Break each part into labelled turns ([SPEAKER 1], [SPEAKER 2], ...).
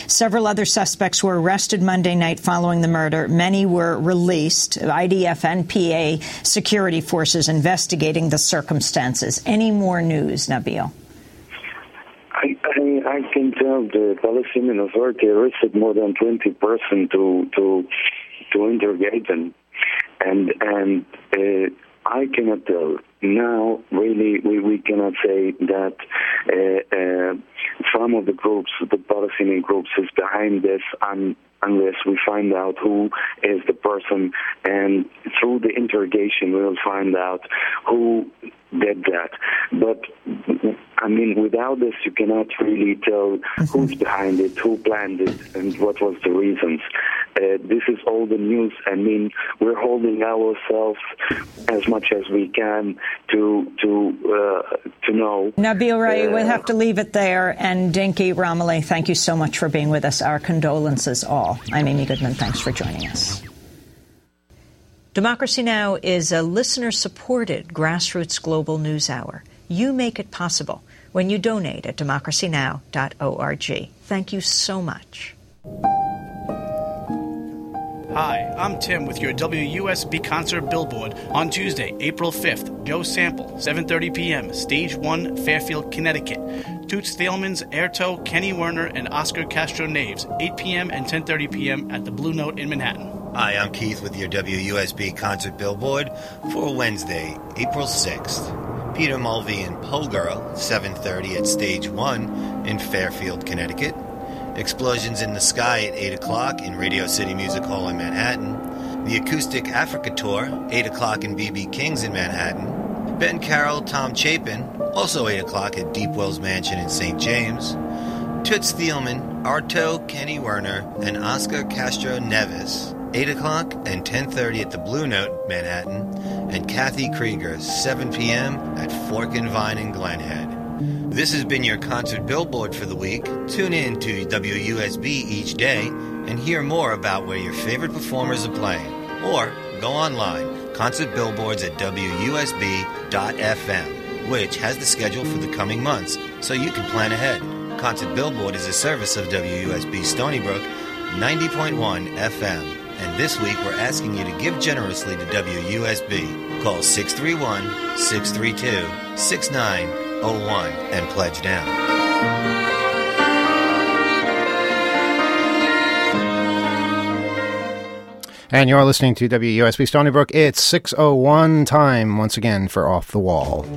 [SPEAKER 1] Several other suspects were arrested Monday night following the murder. Many were released. IDF and PA security forces investigating the circumstances. Any more news, Nabil?
[SPEAKER 2] I can tell the Palestinian Authority arrested more than 20 persons to interrogate them, and I cannot tell now. Really, we cannot say that some of the groups, the Palestinian groups, is behind this, unless we find out who is the person, and through the interrogation we will find out who did that. But I mean, without this, you cannot really tell who's behind it, who planned it, and what was the reasons. This is all the news. I mean, we're holding ourselves as much as we can to know.
[SPEAKER 1] Nabil Rai, we'll have to leave it there. And Dinky Romilly, thank you so much for being with us. Our condolences all. I'm Amy Goodman. Thanks for joining us. Democracy Now! Is a listener-supported grassroots global news hour. You make it possible when you donate at democracynow.org. Thank you so much.
[SPEAKER 3] Hi, I'm Tim with your WUSB concert billboard on Tuesday, April 5th. Joe Sample, 7:30 p.m., Stage 1, Fairfield, Connecticut. Toots Thielmans, Airto, Kenny Werner, and Oscar Castro Naves, 8 p.m. and 10:30 p.m. at the Blue Note in Manhattan.
[SPEAKER 4] Hi, I'm Keith with your WUSB concert billboard for Wednesday, April 6th. Peter Mulvey and Poe Girl, 7:30 at Stage 1 in Fairfield, Connecticut. Explosions in the Sky at 8 o'clock in Radio City Music Hall in Manhattan. The Acoustic Africa Tour, 8 o'clock in B.B. King's in Manhattan. Ben Carroll, Tom Chapin, also 8 o'clock at Deep Wells Mansion in St. James. Toots Thielman, Arto, Kenny Werner, and Oscar Castro Neves, 8 o'clock and 10:30 at the Blue Note, Manhattan. And Kathy Krieger, 7 p.m. at Fork and Vine in Glenhead. This has been your concert billboard for the week. Tune in to WUSB each day and hear more about where your favorite performers are playing. Or go online, concert billboards at WUSB.FM, which has the schedule for the coming months, so you can plan ahead. Concert Billboard is a service of WUSB Stony Brook, 90.1 FM. And this week we're asking you to give generously to WUSB. Call 631-632-6901 and pledge now.
[SPEAKER 5] And you're listening to WUSB Stony Brook. It's 6:01 time once again for Off the Wall.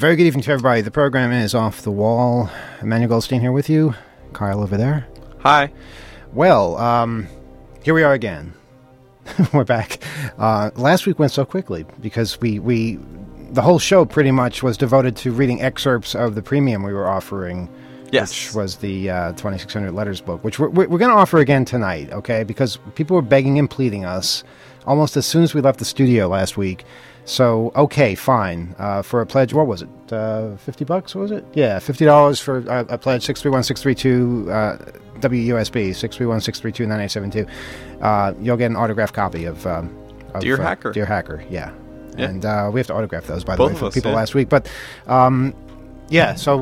[SPEAKER 5] Very good evening to everybody. The program is Off the Wall. Emmanuel Goldstein here with you. Kyle over there.
[SPEAKER 6] Hi.
[SPEAKER 5] Well, here we are again. We're back. Last week went so quickly because the whole show pretty much was devoted to reading excerpts of the premium we were offering.
[SPEAKER 6] Yes.
[SPEAKER 5] Which was the 2600 Letters book, which we're going to offer again tonight, okay? Because people were begging and pleading us almost as soon as we left the studio last week. So, okay, fine. For a pledge, what was it? $50, was it? Yeah, $50 for a pledge, 631-632 WUSB, 631-632-9872. You'll get an autographed copy of
[SPEAKER 6] Dear Hacker.
[SPEAKER 5] Dear Hacker, yeah. And we have to autograph those, by
[SPEAKER 6] Both
[SPEAKER 5] the way, for
[SPEAKER 6] us,
[SPEAKER 5] people
[SPEAKER 6] yeah.
[SPEAKER 5] last week. But, yeah, so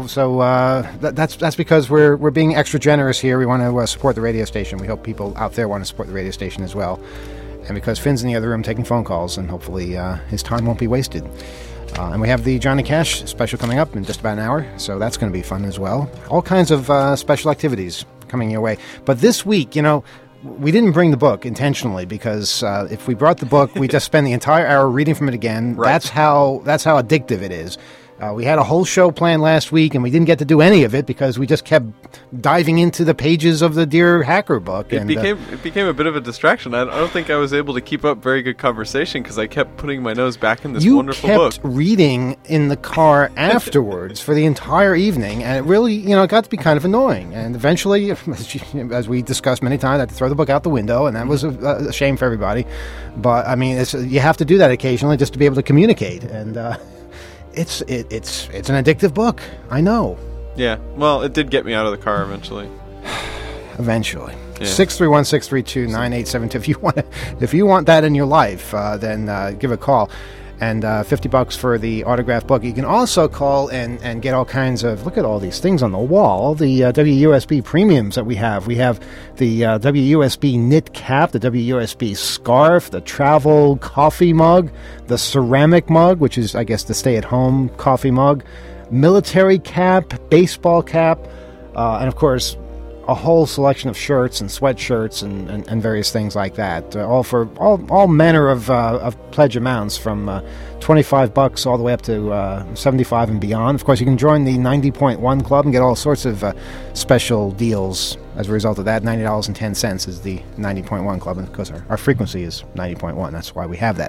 [SPEAKER 5] that's because we're being extra generous here. We want to support the radio station. We hope people out there want to support the radio station as well. And because Finn's in the other room taking phone calls, and hopefully his time won't be wasted. And we have the Johnny Cash special coming up in just about an hour, so that's going to be fun as well. All kinds of special activities coming your way. But this week, we didn't bring the book intentionally because if we brought the book, we just spend the entire hour reading from it again.
[SPEAKER 6] Right.
[SPEAKER 5] That's how addictive it is. We had a whole show planned last week, and we didn't get to do any of it because we just kept diving into the pages of the Dear Hacker book.
[SPEAKER 6] It became a bit of a distraction. I don't think I was able to keep up very good conversation because I kept putting my nose back in this wonderful book.
[SPEAKER 5] You kept reading in the car afterwards for the entire evening, and it really, it got to be kind of annoying. And eventually, as we discussed many times, I had to throw the book out the window, and that was a shame for everybody. But, I mean, you have to do that occasionally just to be able to communicate, and It's an addictive book. I know.
[SPEAKER 6] Yeah. Well, it did get me out of the car eventually.
[SPEAKER 5] Eventually.
[SPEAKER 6] Yeah.
[SPEAKER 5] 631-632-9872. If you want that in your life, then give a call. And $50 for the autographed book. You can also call and get all kinds of, look at all these things on the wall, all the WUSB premiums that we have. We have the WUSB knit cap, the WUSB scarf, the travel coffee mug, the ceramic mug, which is, I guess, the stay-at-home coffee mug, military cap, baseball cap, and, of course, a whole selection of shirts and sweatshirts and various things like that. All manner of pledge amounts from $25 all the way up to $75 and beyond. Of course, you can join the 90.1 Club and get all sorts of special deals as a result of that. $90.10 is the 90.1 Club, and of course our frequency is 90.1. That's why we have that.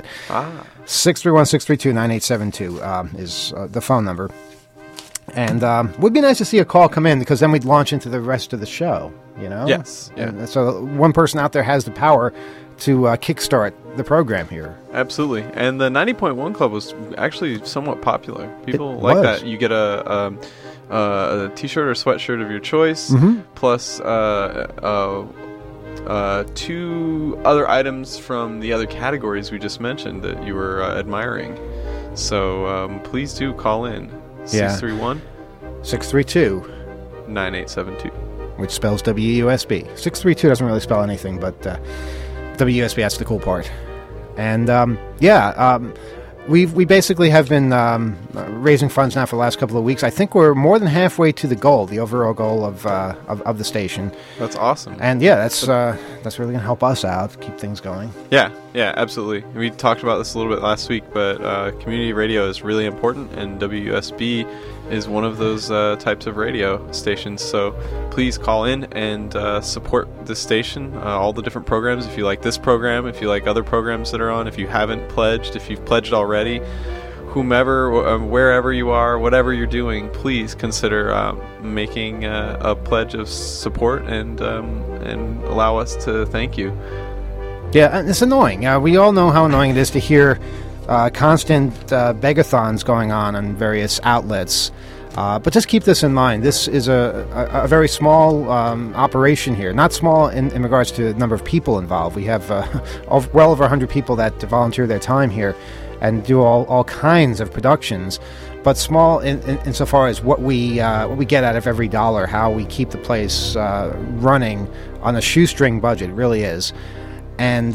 [SPEAKER 5] 631-632-9872 is the phone number. And would be nice to see a call come in because then we'd launch into the rest of the show,
[SPEAKER 6] Yes. Yeah.
[SPEAKER 5] And so one person out there has the power to kickstart the program here.
[SPEAKER 6] Absolutely. And the 90.1 Club was actually somewhat popular. People
[SPEAKER 5] It
[SPEAKER 6] like
[SPEAKER 5] was.
[SPEAKER 6] that. You get a t-shirt or sweatshirt of your choice, plus 2 other items from the other categories we just mentioned that you were admiring. So please do call in.
[SPEAKER 5] 631-632.
[SPEAKER 6] Which
[SPEAKER 5] spells WUSB. 632 doesn't really spell anything, but WUSB, that's the cool part. And, we basically have been raising funds now for the last couple of weeks. I think we're more than halfway to the goal, the overall goal of the station.
[SPEAKER 6] That's awesome.
[SPEAKER 5] And, yeah, that's really going to help us out, keep things going.
[SPEAKER 6] Yeah, absolutely. We talked about this a little bit last week, but community radio is really important, and WUSB is one of those types of radio stations. So please call in and support this station, all the different programs. If you like this program, if you like other programs that are on, if you haven't pledged, if you've pledged already, whomever, wherever you are, whatever you're doing, please consider making a pledge of support and allow us to thank you.
[SPEAKER 5] Yeah, and it's annoying. We all know how annoying it is to hear constant begathons going on various outlets. But just keep this in mind. This is a very small operation here. Not small in regards to the number of people involved. We have well over 100 people that volunteer their time here and do all kinds of productions. But small insofar as what we get out of every dollar, how we keep the place running on a shoestring budget. It really is. And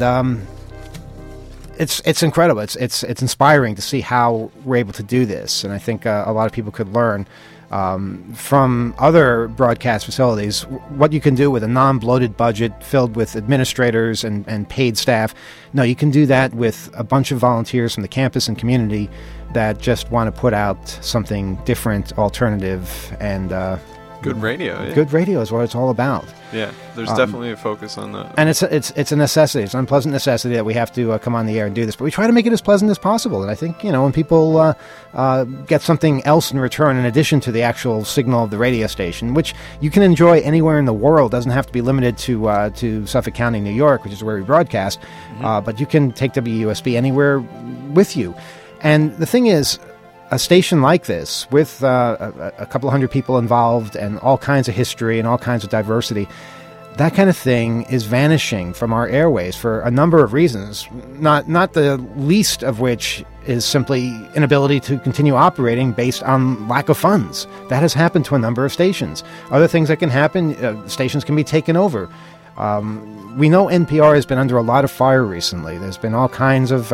[SPEAKER 5] it's incredible. It's inspiring to see how we're able to do this, and I think a lot of people could learn from other broadcast facilities what you can do with a non-bloated budget filled with administrators and paid staff. No, you can do that with a bunch of volunteers from the campus and community that just want to put out something different, alternative, and
[SPEAKER 6] good radio. Yeah.
[SPEAKER 5] Good radio is what it's all about.
[SPEAKER 6] Yeah, there's definitely a focus on that.
[SPEAKER 5] And it's a necessity. It's an unpleasant necessity that we have to come on the air and do this. But we try to make it as pleasant as possible. And I think, when people get something else in return, in addition to the actual signal of the radio station, which you can enjoy anywhere in the world, doesn't have to be limited to Suffolk County, New York, which is where we broadcast. But you can take WUSB anywhere with you. And the thing is, a station like this, with a couple hundred people involved and all kinds of history and all kinds of diversity, that kind of thing is vanishing from our airways for a number of reasons, not the least of which is simply inability to continue operating based on lack of funds. That has happened to a number of stations. Other things that can happen, stations can be taken over. We know NPR has been under a lot of fire recently. There's been all kinds of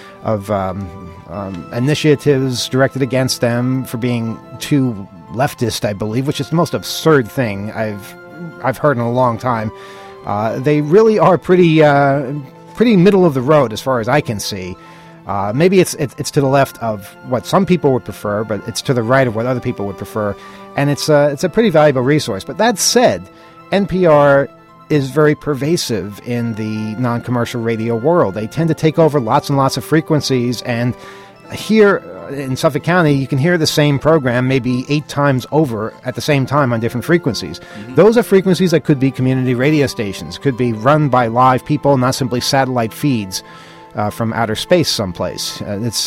[SPEAKER 5] initiatives directed against them for being too leftist, I believe, which is the most absurd thing I've heard in a long time. They really are pretty middle of the road as far as I can see. Maybe it's to the left of what some people would prefer, but it's to the right of what other people would prefer, and it's a pretty valuable resource. But that said, NPR is very pervasive in the non-commercial radio world. They tend to take over lots and lots of frequencies, and here in Suffolk County, you can hear the same program maybe 8 times over at the same time on different frequencies. Those are frequencies that could be community radio stations, could be run by live people, not simply satellite feeds from outer space someplace.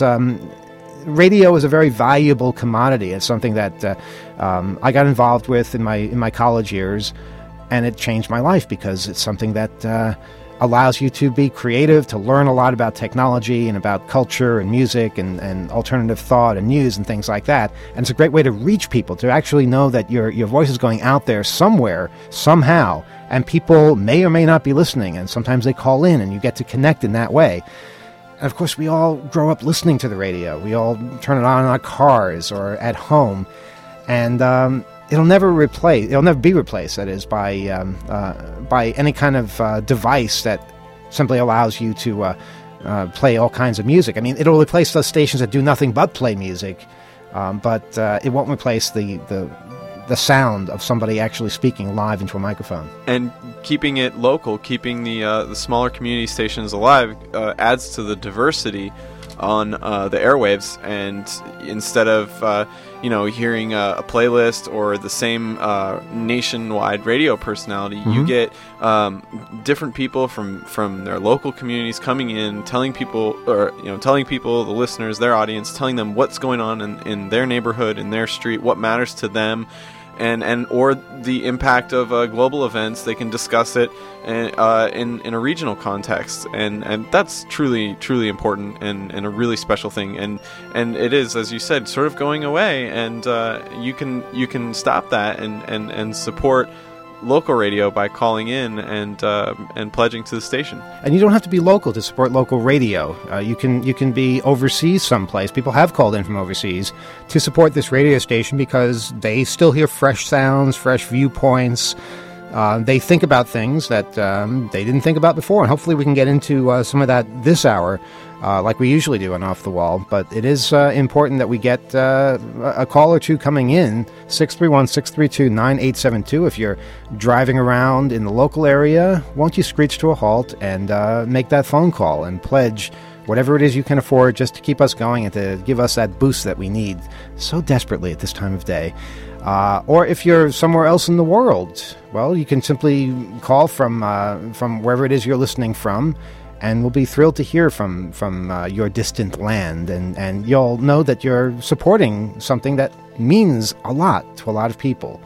[SPEAKER 5] Radio is a very valuable commodity. It's something that I got involved with in my college years, and it changed my life because it's something that allows you to be creative, to learn a lot about technology and about culture and music and alternative thought and news and things like that. And it's a great way to reach people, to actually know that your voice is going out there somewhere, somehow, and people may or may not be listening, and sometimes they call in and you get to connect in that way. And of course, we all grow up listening to the radio. We all turn it on in our cars or at home, and it'll never be replaced. That is by any kind of device that simply allows you to play all kinds of music. I mean, it'll replace those stations that do nothing but play music, but it won't replace the sound of somebody actually speaking live into a microphone.
[SPEAKER 6] And keeping it local, keeping the smaller community stations alive, adds to the diversity on the airwaves. And instead of hearing a playlist or the same nationwide radio personality, you get different people from their local communities coming in, telling people, the listeners, their audience, telling them what's going on in their neighborhood, in their street, what matters to them. Or the impact of global events. They can discuss it in a regional context, and that's truly important and a really special thing. And it is, as you said, sort of going away. And you can stop that and support local radio by calling in and pledging to the station.
[SPEAKER 5] And you don't have to be local to support local radio. You can be overseas someplace. People have called in from overseas to support this radio station because they still hear fresh sounds, fresh viewpoints. They think about things that they didn't think about before, and hopefully we can get into some of that this hour, like we usually do on Off the Wall. But it is important that we get a call or two coming in, 631-632-9872. If you're driving around in the local area, won't you screech to a halt and make that phone call and pledge whatever it is you can afford just to keep us going and to give us that boost that we need so desperately at this time of day. Or if you're somewhere else in the world, well, you can simply call from wherever it is you're listening from, and we'll be thrilled to hear from your distant land, and you'll know that you're supporting something that means a lot to a lot of people.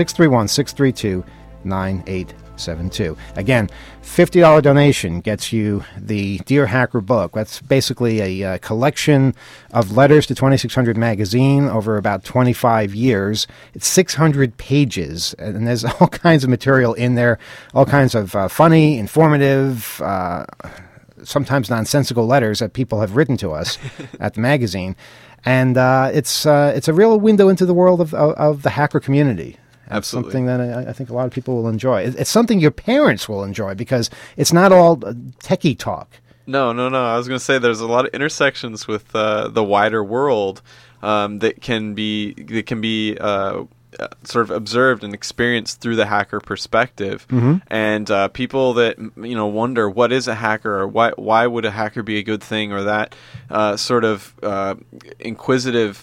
[SPEAKER 5] 631-632-9872. Again, $50 donation gets you the Dear Hacker book. That's basically a collection of letters to 2600 magazine over about 25 years. It's 600 pages, and there's all kinds of material in there, all kinds of funny, informative, sometimes nonsensical letters that people have written to us at the magazine. And it's a real window into the world of the hacker community.
[SPEAKER 6] Absolutely.
[SPEAKER 5] Something that I think a lot of people will enjoy. It's something your parents will enjoy because it's not all techie talk.
[SPEAKER 6] No. I was going to say there's a lot of intersections with the wider world that can be sort of observed and experienced through the hacker perspective. And people that wonder what is a hacker, or why would a hacker be a good thing, or that sort of inquisitive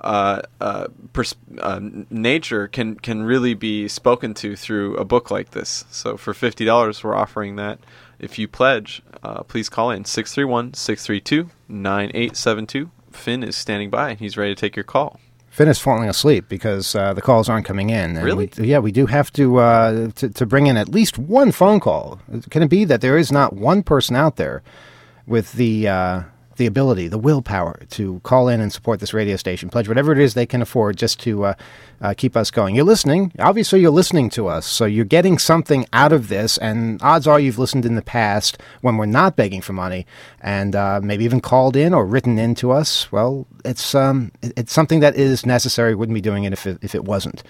[SPEAKER 6] nature can really be spoken to through a book like this. So for $50, we're offering that. If you pledge, please call in 631-632-9872. Finn is standing by, and he's ready to take your call.
[SPEAKER 5] Finn is falling asleep because the calls aren't coming in. And
[SPEAKER 6] really?
[SPEAKER 5] We do have to bring in at least one phone call. Can it be that there is not one person out there with the ability, the willpower to call in and support this radio station, pledge whatever it is they can afford just to keep us going? You're listening. Obviously, you're listening to us, so you're getting something out of this, and odds are you've listened in the past when we're not begging for money, and maybe even called in or written in to us. Well, it's something that is necessary. Wouldn't be doing it if it wasn't.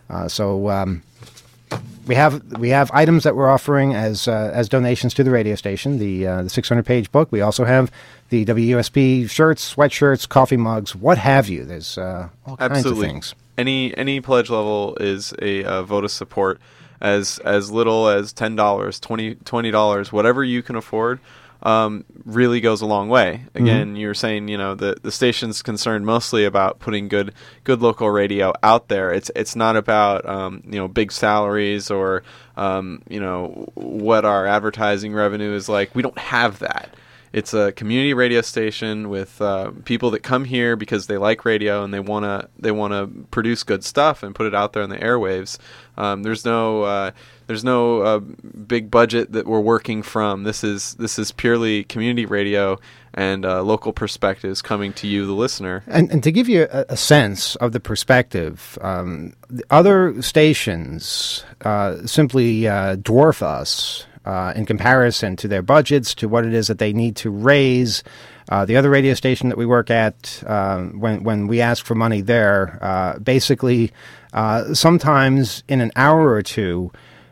[SPEAKER 5] We have items that we're offering as donations to the radio station. The 600-page book. We also have the WUSB shirts, sweatshirts, coffee mugs, what have you. There's all kinds of things.
[SPEAKER 6] Any pledge level is a vote of support. As little as $10, $20, whatever you can afford. Really goes a long way. Again, you were saying, the station's concerned mostly about putting good local radio out there. It's not about big salaries or what our advertising revenue is like. We don't have that. It's a community radio station with people that come here because they like radio and they wanna produce good stuff and put it out there on the airwaves. There's no big budget that we're working from. This is purely community radio and local perspectives coming to you, the listener. And
[SPEAKER 5] to give you a sense of the perspective, the other stations simply dwarf us in comparison to their budgets, to what it is that they need to raise. The other radio station that we work at, when we ask for money there, basically sometimes in an hour or two,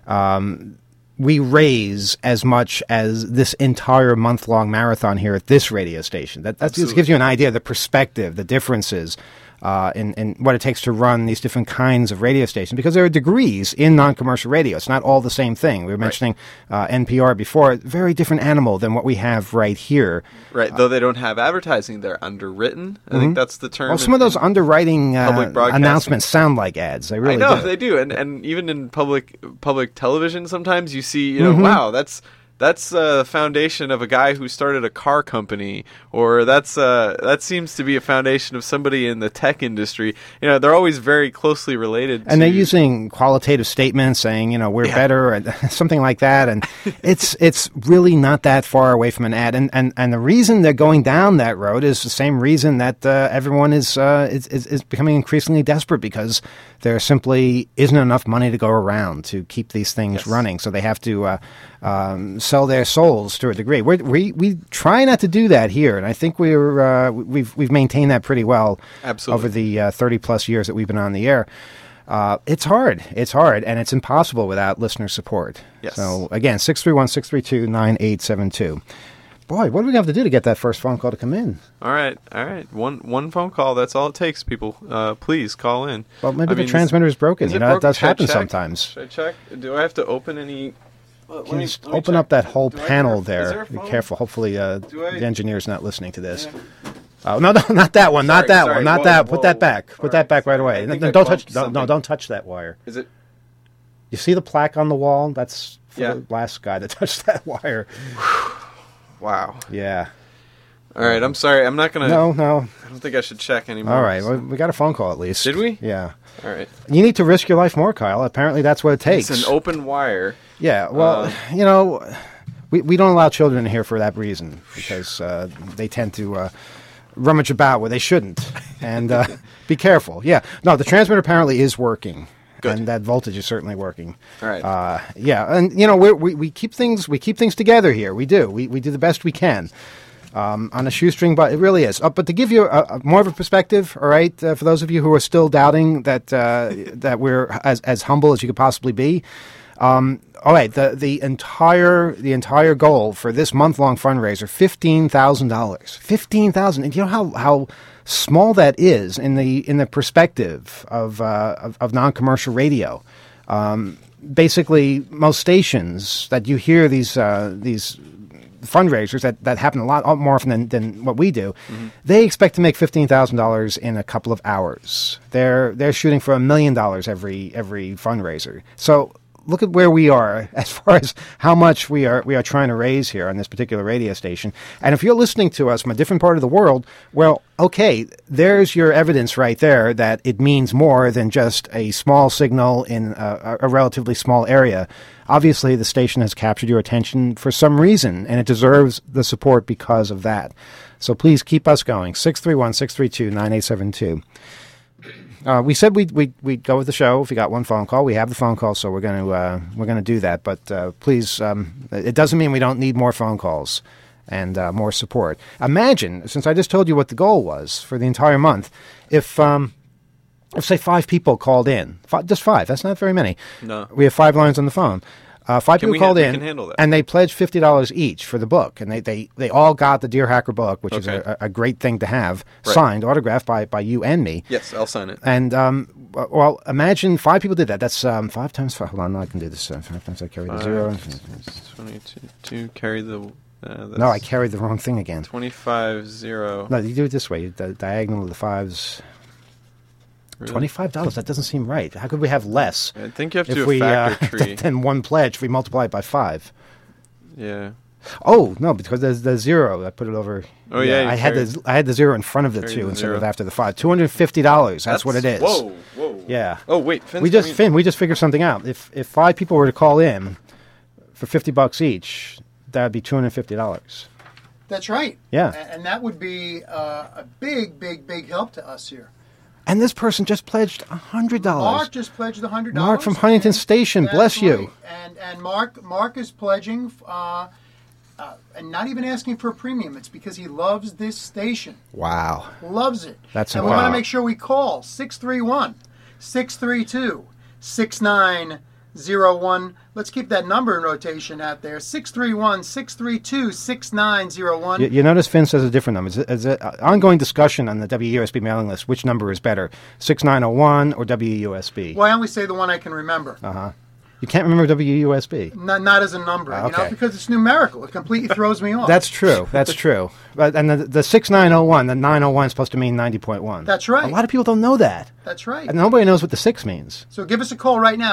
[SPEAKER 5] we raise as much as this entire month-long marathon here at this radio station. That just gives you an idea of the perspective, the differences in what it takes to run these different kinds of radio stations, because there are degrees in non-commercial radio. It's not all the same thing. We were mentioning NPR before. Very different animal than what we have right here.
[SPEAKER 6] Right, though they don't have advertising. They're underwritten. I think that's the term.
[SPEAKER 5] Well, some of those underwriting announcements sound like ads. They really
[SPEAKER 6] do. They do. And even in public television sometimes you see, wow, that's a foundation of a guy who started a car company, or that seems to be a foundation of somebody in the tech industry. They're always very closely related.
[SPEAKER 5] And they're using qualitative statements saying, we're better, and something like that. And it's really not that far away from an ad. And the reason they're going down that road is the same reason that everyone is becoming increasingly desperate, because there simply isn't enough money to go around to keep these things running. So they have to sell their souls to a degree. We try not to do that here, and I think we've maintained that pretty well.
[SPEAKER 6] Absolutely.
[SPEAKER 5] Over the 30+ years that we've been on the air. It's hard, and it's impossible without listener support.
[SPEAKER 6] Yes.
[SPEAKER 5] So again, 631-632-9872. Boy, what do we have to do to get that first phone call to come in?
[SPEAKER 6] All right. One phone call. That's all it takes, people. Please call in.
[SPEAKER 5] Well, maybe the transmitter is broken. That does happen sometimes.
[SPEAKER 6] Should I check? Do I have to open any?
[SPEAKER 5] Let me open up that whole panel there. Be careful. Hopefully, the engineer's not listening to this. Yeah. No, not that one. Not that one. Not that. Put that back. Put that back right away. Don't touch. Don't touch that wire.
[SPEAKER 6] Is it?
[SPEAKER 5] You see the plaque on the wall? That's for the last guy that touched that wire.
[SPEAKER 6] Wow.
[SPEAKER 5] Yeah.
[SPEAKER 6] All right. I'm sorry. I'm not gonna.
[SPEAKER 5] No.
[SPEAKER 6] I don't think I should check anymore.
[SPEAKER 5] All right. Well, we got a phone call at least.
[SPEAKER 6] Did we?
[SPEAKER 5] Yeah.
[SPEAKER 6] All right.
[SPEAKER 5] You need to risk your life more, Kyle. Apparently, that's what it takes.
[SPEAKER 6] It's an open wire.
[SPEAKER 5] Yeah. Well, we don't allow children in here for that reason, because they tend to rummage about where they shouldn't. And be careful. Yeah. No, the transmitter apparently is working. Good. And that voltage is certainly working.
[SPEAKER 6] All right.
[SPEAKER 5] And we keep things together here. We do. We do the best we can. On a shoestring, but it really is. But to give you more of a perspective, all right, for those of you who are still doubting that we're as humble as you could possibly be, All right, the entire goal for this month-long fundraiser, $15,000. $15,000. And you know how small that is in the perspective of non-commercial radio. Basically, most stations that you hear these fundraisers that happen a lot more often than what we do, they expect to make $15,000 in a couple of hours. They're shooting for $1 million every fundraiser. So look at where we are as far as how much we are trying to raise here on this particular radio station. And if you're listening to us from a different part of the world, well, okay, there's your evidence right there that it means more than just a small signal in a relatively small area. Obviously, the station has captured your attention for some reason, and it deserves the support because of that. So please keep us going. 631-632-9872. We said we'd go with the show if we got one phone call. We have the phone call, so we're going to do that. But please, it doesn't mean we don't need more phone calls and more support. Imagine, since I just told you what the goal was for the entire month, if say 5 people called in, just 5. That's not very many.
[SPEAKER 6] No,
[SPEAKER 5] we have 5 lines on the phone. 5 people called in,
[SPEAKER 6] and
[SPEAKER 5] they pledged $50 each for the book, and they all got the Dear Hacker book, which is a great thing to have, signed, autographed by you and me.
[SPEAKER 6] Yes, I'll sign it.
[SPEAKER 5] And well, imagine 5 people did that. That's 5 times 5. Hold on, I can do this. 5 times I carry the 0.
[SPEAKER 6] 22. Carry the.
[SPEAKER 5] No, I carried the wrong thing again.
[SPEAKER 6] 25 0.
[SPEAKER 5] No, you do it this way. The diagonal of the 5s. Really? $25. That doesn't seem right. How could we have less?
[SPEAKER 6] I think you have to do a factor tree.
[SPEAKER 5] Than one pledge if we multiply it by 5.
[SPEAKER 6] Yeah.
[SPEAKER 5] Oh no, because there's the 0. I put it over.
[SPEAKER 6] Oh yeah.
[SPEAKER 5] I had the 0 in front of the 2 instead of after the 5. $250. That's what it is.
[SPEAKER 6] Whoa.
[SPEAKER 5] Yeah.
[SPEAKER 6] Oh wait,
[SPEAKER 5] Finn, we just figured something out. If 5 people were to call in for $50 each, that would be $250.
[SPEAKER 7] That's right.
[SPEAKER 5] Yeah.
[SPEAKER 7] And that would be a big help to us here.
[SPEAKER 5] And this person just pledged $100.
[SPEAKER 7] Mark just pledged $100.
[SPEAKER 5] Mark from Huntington Station, bless you.
[SPEAKER 7] And Mark is pledging, and not even asking for a premium. It's because he loves this station.
[SPEAKER 5] Wow.
[SPEAKER 7] Loves it.
[SPEAKER 5] That's
[SPEAKER 7] and we want to make sure we call 631-632-6901. Let's keep that number in rotation out there. 631-632-6901.
[SPEAKER 5] You notice Finn says a different number. It's an ongoing discussion on the WUSB mailing list. Which number is better, 6901 or WUSB?
[SPEAKER 7] Well, I only say the one I can remember.
[SPEAKER 5] Uh-huh. You can't remember WUSB?
[SPEAKER 7] Not as a number,
[SPEAKER 5] okay.
[SPEAKER 7] Because it's numerical. It completely throws me off.
[SPEAKER 5] That's true. But, and the 6901, the 901 is supposed to mean 90.1.
[SPEAKER 7] That's right.
[SPEAKER 5] A lot of people don't know that.
[SPEAKER 7] That's right.
[SPEAKER 5] And nobody knows what the 6 means.
[SPEAKER 7] So give us a call right now,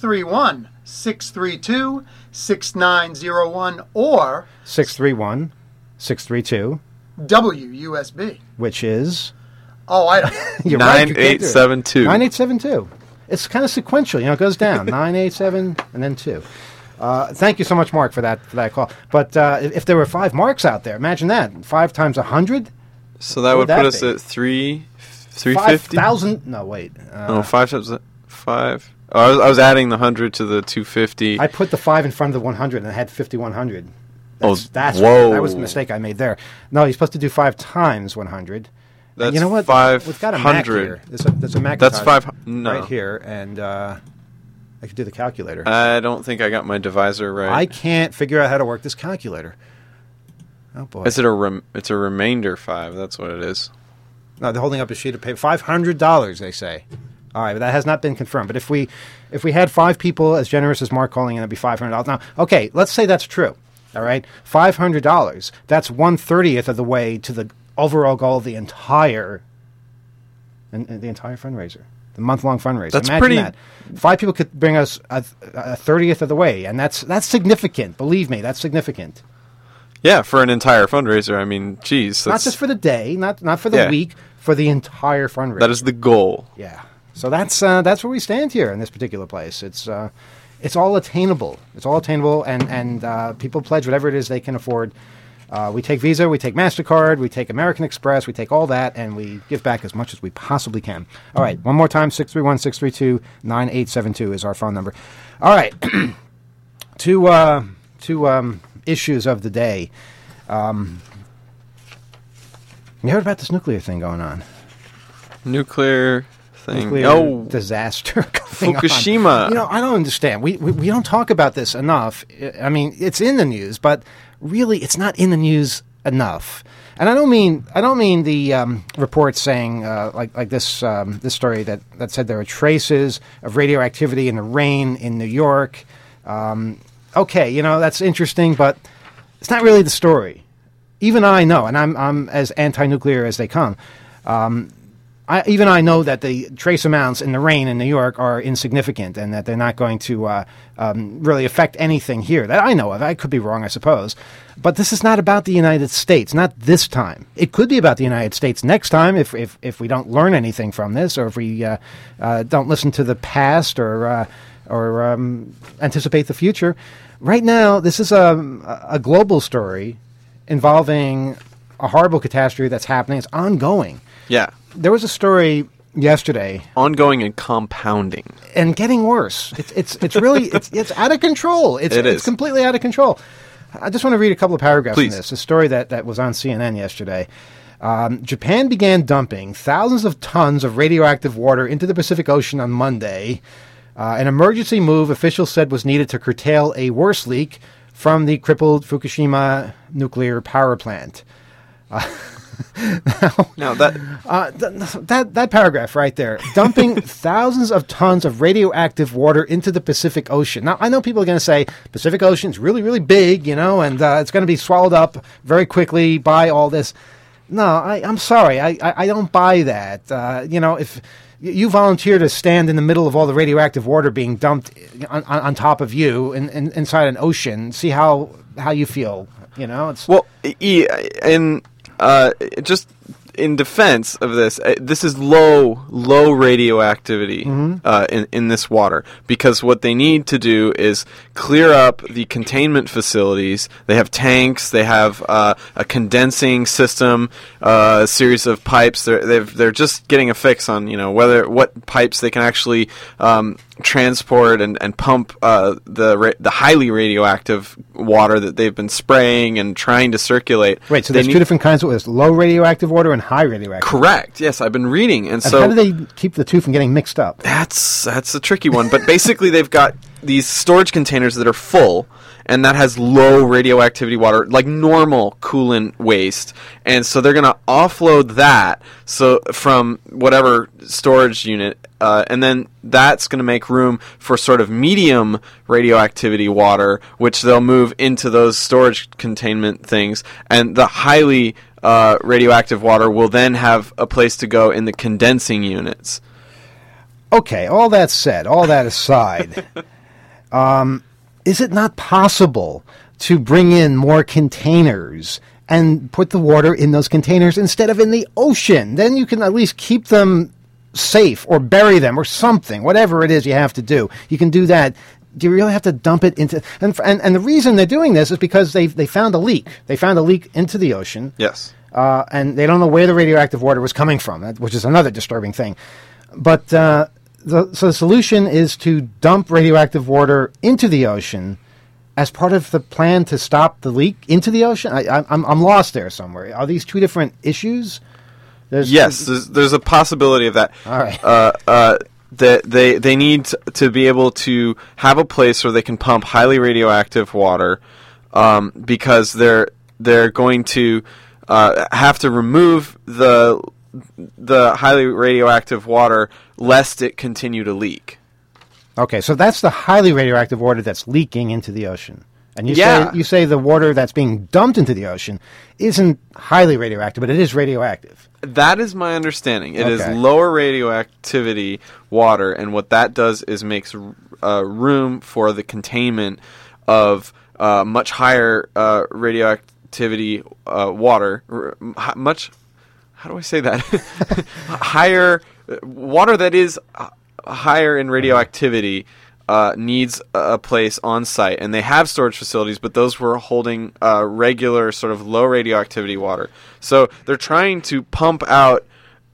[SPEAKER 7] 631-632-6901 or
[SPEAKER 5] 631-632
[SPEAKER 7] WUSB.
[SPEAKER 5] Which is?
[SPEAKER 7] Oh, I don't.
[SPEAKER 5] You're
[SPEAKER 6] 9872.
[SPEAKER 5] 9872. It's kind of sequential, it goes down 987 and then 2. Thank you so much, Mark, for that call. But if there were 5 Marks out there, imagine that 5 times 100.
[SPEAKER 6] So that would put us at 350.
[SPEAKER 5] 5,000. No, wait.
[SPEAKER 6] 5 times 5. Oh, I was adding the 100 to the 250.
[SPEAKER 5] I put the 5 in front of the 100 and I had 5100.
[SPEAKER 6] Whoa!
[SPEAKER 5] That was the mistake I made there. No, you're supposed to do 5 times 100.
[SPEAKER 6] That's
[SPEAKER 5] you know what?
[SPEAKER 6] 500.
[SPEAKER 5] We've got a Mac here. There's a Mac.
[SPEAKER 6] That's 5. No.
[SPEAKER 5] Right here, and I could do the calculator.
[SPEAKER 6] I don't think I got my divisor right.
[SPEAKER 5] I can't figure out how to work this calculator. Oh boy!
[SPEAKER 6] Is it it's a remainder 5? That's what it is.
[SPEAKER 5] No, they're holding up a sheet of paper. $500, they say. All right, but that has not been confirmed. But if we had 5 people as generous as Mark calling in, it'd be $500. Now, okay, let's say that's true. All right, $500. That's 1/30 of the way to the overall goal of the entire fundraiser, the month-long fundraiser.
[SPEAKER 6] That's
[SPEAKER 5] Imagine
[SPEAKER 6] pretty.
[SPEAKER 5] That. 5 people could bring us a 30th of the way, and that's significant. Believe me, that's significant.
[SPEAKER 6] Yeah, for an entire fundraiser. I mean, geez,
[SPEAKER 5] not just for the day, not for the week, for the entire fundraiser.
[SPEAKER 6] That is the goal.
[SPEAKER 5] Yeah. So that's where we stand here in this particular place. It's all attainable. It's all attainable, and people pledge whatever it is they can afford. We take Visa, we take MasterCard, we take American Express, we take all that, and we give back as much as we possibly can. All right, one more time, 631-632-9872 is our phone number. All right, two issues of the day. You heard about this nuclear thing going on?
[SPEAKER 6] Nuclear thing?
[SPEAKER 5] nuclear disaster going
[SPEAKER 6] Fukushima.
[SPEAKER 5] on. I don't understand. We don't talk about this enough. I mean, it's in the news, but really, it's not in the news enough. And I don't mean the reports saying like this story that said there are traces of radioactivity in the rain in New York. Okay, that's interesting, but it's not really the story. Even I know, and I'm as anti-nuclear as they come. Even I know that the trace amounts in the rain in New York are insignificant and that they're not going to really affect anything here that I know of. I could be wrong, I suppose. But this is not about the United States, not this time. It could be about the United States next time if we don't learn anything from this, or if we don't listen to the past or anticipate the future. Right now, this is a global story involving a horrible catastrophe that's happening. It's ongoing.
[SPEAKER 6] Yeah.
[SPEAKER 5] There was a story yesterday,
[SPEAKER 6] ongoing and compounding,
[SPEAKER 5] and getting worse. It's really it's out of control. It's completely out of control. I just want to read a couple of paragraphs from this. A story that was on CNN yesterday. Japan began dumping thousands of tons of radioactive water into the Pacific Ocean on Monday. An emergency move officials said was needed to curtail a worse leak from the crippled Fukushima nuclear power plant. That paragraph right there, dumping thousands of tons of radioactive water into the Pacific Ocean. Now, I know people are going to say Pacific Ocean is really, really big, and it's going to be swallowed up very quickly by all this. No, I'm sorry. I don't buy that. If you volunteer to stand in the middle of all the radioactive water being dumped on top of you inside an ocean, see how you feel.
[SPEAKER 6] Just in defense of this, this is low radioactivity in this water, because what they need to do is clear up the containment facilities. They have tanks, they have a condensing system, a series of pipes. They're just getting a fix on what pipes they can actually transport and pump the highly radioactive water that they've been spraying and trying to circulate.
[SPEAKER 5] Right, so there's two different kinds of water. There's low radioactive water and high radioactive water.
[SPEAKER 6] Correct, yes, I've been reading. And so
[SPEAKER 5] how do they keep the two from getting mixed up?
[SPEAKER 6] That's a tricky one, but basically they've got these storage containers that are full, and that has low radioactivity water, like normal coolant waste. And so they're going to offload that from whatever storage unit, and then that's going to make room for sort of medium radioactivity water, which they'll move into those storage containment things. And the highly radioactive water will then have a place to go in the condensing units.
[SPEAKER 5] Okay, all that said, all that aside, is it not possible to bring in more containers and put the water in those containers instead of in the ocean? Then you can at least keep them safe or bury them or something, whatever it is you have to do. You can do that. Do you really have to dump it into... And the reason they're doing this is because they found a leak. They found a leak into the ocean.
[SPEAKER 6] Yes.
[SPEAKER 5] And they don't know where the radioactive water was coming from, which is another disturbing thing. But so the solution is to dump radioactive water into the ocean as part of the plan to stop the leak into the ocean. I'm lost there somewhere. Are these two different issues?
[SPEAKER 6] There's a possibility of that.
[SPEAKER 5] All right.
[SPEAKER 6] That they need to be able to have a place where they can pump highly radioactive water, because they're going to have to remove the highly radioactive water lest it continue to leak.
[SPEAKER 5] Okay, so that's the highly radioactive water that's leaking into the ocean. And you say the water that's being dumped into the ocean isn't highly radioactive, but it is radioactive.
[SPEAKER 6] That is my understanding. It is
[SPEAKER 5] Okay.
[SPEAKER 6] lower radioactivity water, and what that does is makes room for the containment of much higher radioactivity water. Much, how do I say that? Higher water that is higher in radioactivity needs a place on site, and they have storage facilities, but those were holding regular sort of low radioactivity water. So they're trying to pump out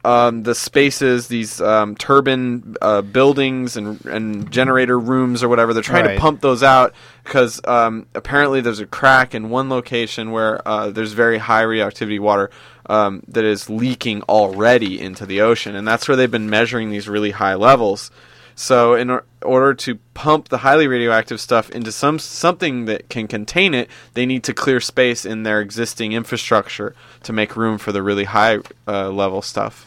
[SPEAKER 6] the spaces, these turbine buildings and generator rooms or whatever. They're trying to pump those out because apparently there's a crack in one location where there's very high radioactivity water that is leaking already into the ocean, and that's where they've been measuring these really high levels. So in order to pump the highly radioactive stuff into something that can contain it, they need to clear space in their existing infrastructure to make room for the really high level stuff.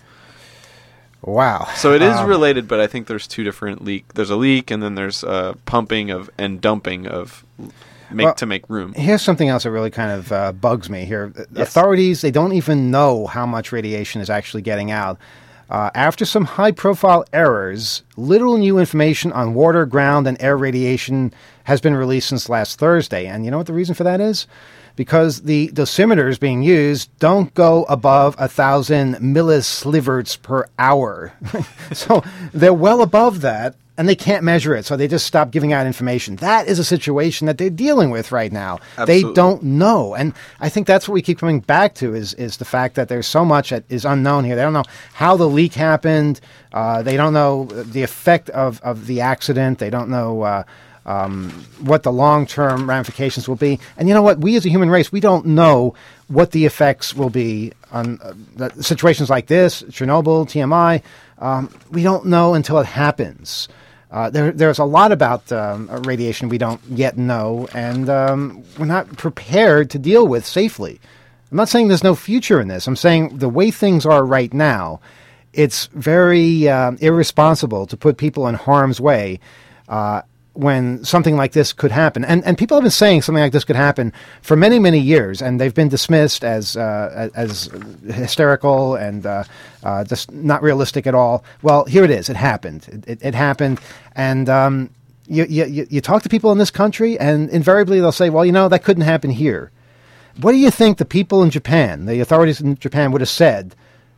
[SPEAKER 5] Wow.
[SPEAKER 6] So it is related, but I think there's two different There's a leak, and then there's pumping of and dumping of to make room.
[SPEAKER 5] Here's something else that really kind of bugs me here.
[SPEAKER 6] Yes.
[SPEAKER 5] Authorities, they don't even know how much radiation is actually getting out. After some high-profile errors, little new information on water, ground, and air radiation has been released since last Thursday. And you know what the reason for that is? Because the dosimeters being used don't go above 1,000 millisieverts per hour. So they're well above that, and they can't measure it, so they just stop giving out information. That is a situation that they're dealing with right now.
[SPEAKER 6] Absolutely.
[SPEAKER 5] They don't know. And I think that's what we keep coming back to is the fact that there's so much that is unknown here. They don't know how the leak happened. They don't know the effect of the accident. They don't know what the long-term ramifications will be. And you know what? We as a human race, we don't know what the effects will be on situations like this, Chernobyl, TMI. We don't know until it happens. There's a lot about radiation we don't yet know, and we're not prepared to deal with safely. I'm not saying there's no future in this. I'm saying the way things are right now, it's very irresponsible to put people in harm's way when something like this could happen. And people have been saying something like this could happen for many, many years, and they've been dismissed as hysterical and just not realistic at all. Well, here it is. It happened. It happened. And you talk to people in this country, and invariably they'll say, well, you know, that couldn't happen here. What do you think the people in Japan, the authorities in Japan, would have said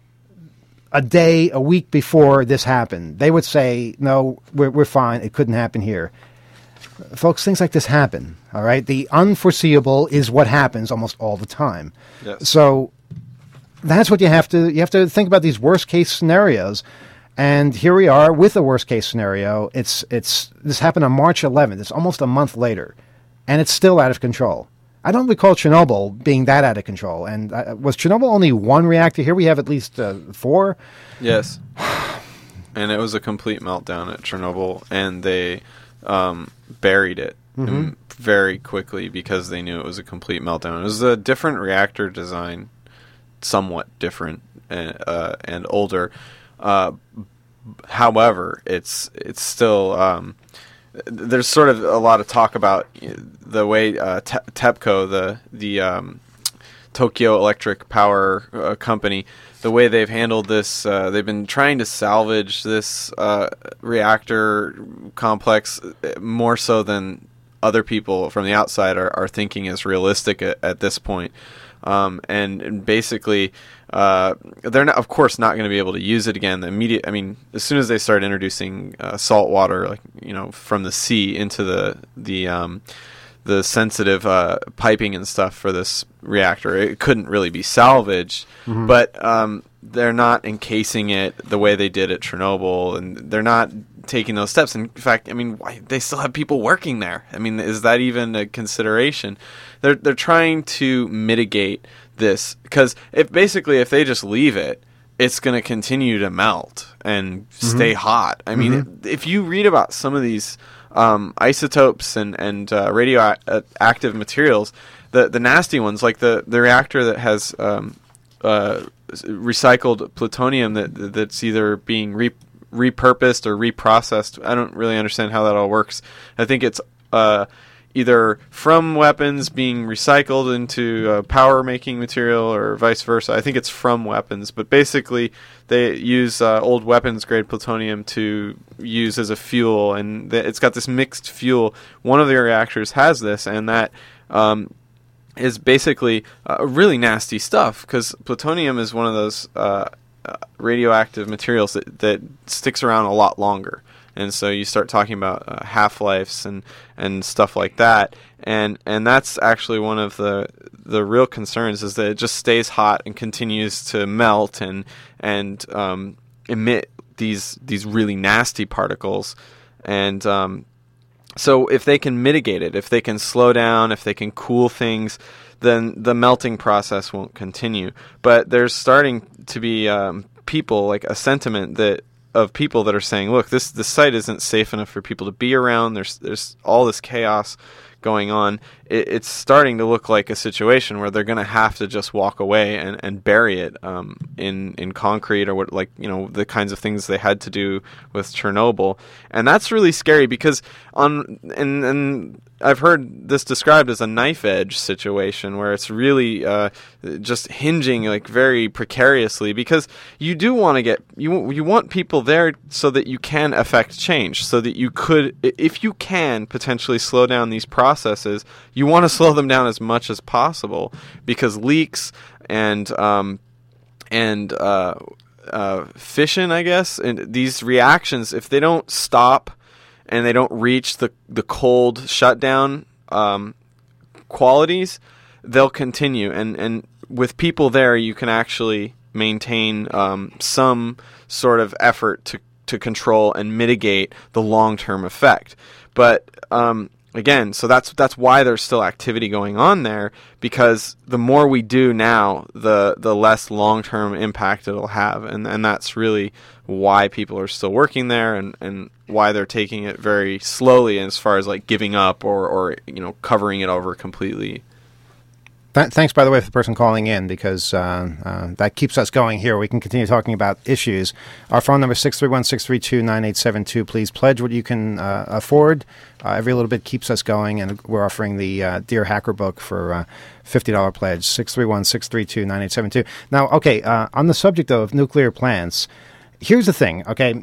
[SPEAKER 5] a week before this happened? They would say, no, we're fine. It couldn't happen here. Folks, things like this happen, all right? The unforeseeable is what happens almost all the time.
[SPEAKER 6] Yes.
[SPEAKER 5] So that's what you have to think about, these worst-case scenarios. And here we are with a worst-case scenario. This happened on March 11th. It's almost a month later, and it's still out of control. I don't recall Chernobyl being that out of control. And was Chernobyl only one reactor? Here we have at least 4.
[SPEAKER 6] Yes. And it was a complete meltdown at Chernobyl, and they buried it very quickly because they knew it was a complete meltdown. It was a different reactor design, somewhat different and older. However, it's still... there's sort of a lot of talk about the way TEPCO, the Tokyo Electric Power Company, the way they've handled this. They've been trying to salvage this reactor complex more so than other people from the outside are thinking is realistic at this point. And basically, they're not, of course, not going to be able to use it again. As soon as they start introducing salt water, like from the sea into the sensitive piping and stuff for this reactor, it couldn't really be salvaged. Mm-hmm. But they're not encasing it the way they did at Chernobyl, and they're not taking those steps. In fact, they still have people working there. Is that even a consideration? They're trying to mitigate this because if they just leave it, it's going to continue to melt and stay hot. If you read about some of these isotopes and radioactive materials, the nasty ones, like the reactor that has recycled plutonium that's either being repurposed or reprocessed. I don't really understand how that all works. I think it's either from weapons being recycled into power-making material or vice versa. I think it's from weapons, but basically they use old weapons-grade plutonium to use as a fuel, and it's got this mixed fuel. One of the reactors has this, and that is basically really nasty stuff, because plutonium is one of those radioactive materials that sticks around a lot longer. and so you start talking about half-lives and stuff like that, and that's actually one of the real concerns, is that it just stays hot and continues to melt and emit these really nasty particles. And so if they can mitigate it, if they can slow down, if they can cool things, then the melting process won't continue. But there's starting to be people, like a sentiment of people that are saying, look, this site isn't safe enough for people to be around. There's all this chaos going on. It's starting to look like a situation where they're going to have to just walk away and bury it in concrete, or what, like, you know, the kinds of things they had to do with Chernobyl. And that's really scary, because and I've heard this described as a knife edge situation, where it's really just hinging like very precariously, because you do want to get you want people there so that you can affect change, so that you could, if you can potentially slow down these processes, you want to slow them down as much as possible, because leaks and fission, I guess, and these reactions, if they don't stop and they don't reach the cold shutdown qualities, they'll continue. And with people there, you can actually maintain some sort of effort to control and mitigate the long-term effect. But again, so that's why there's still activity going on there, because the more we do now, the less long-term impact it'll have, and that's really why people are still working there, and why they're taking it very slowly as far as like giving up or you know, covering it over completely.
[SPEAKER 5] Thanks, by the way, for the person calling in, because that keeps us going here. We can continue talking about issues. Our phone number is 631-632-9872. Please pledge what you can afford. Every little bit keeps us going, and we're offering the Dear Hacker book for $50 pledge, 631-632-9872. Now, okay, on the subject of nuclear plants, here's the thing, okay?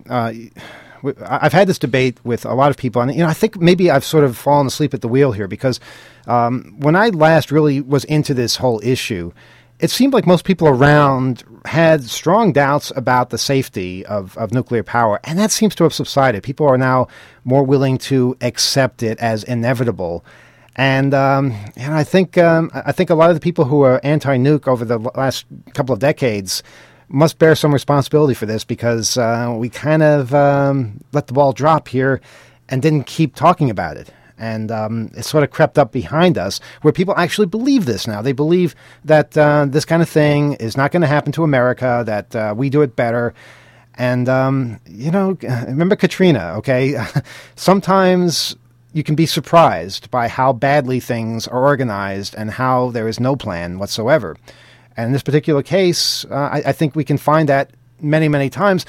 [SPEAKER 5] I've had this debate with a lot of people, and I think maybe I've sort of fallen asleep at the wheel here, because when I last really was into this whole issue, it seemed like most people around had strong doubts about the safety of nuclear power, and that seems to have subsided. People are now more willing to accept it as inevitable. And I think a lot of the people who are anti-nuke over the last couple of decades must bear some responsibility for this, because we kind of let the ball drop here and didn't keep talking about it. And it sort of crept up behind us, where people actually believe this now. They believe that this kind of thing is not going to happen to America, that we do it better. And, remember Katrina, okay? Sometimes you can be surprised by how badly things are organized and how there is no plan whatsoever. And in this particular case, I think we can find that many, many times.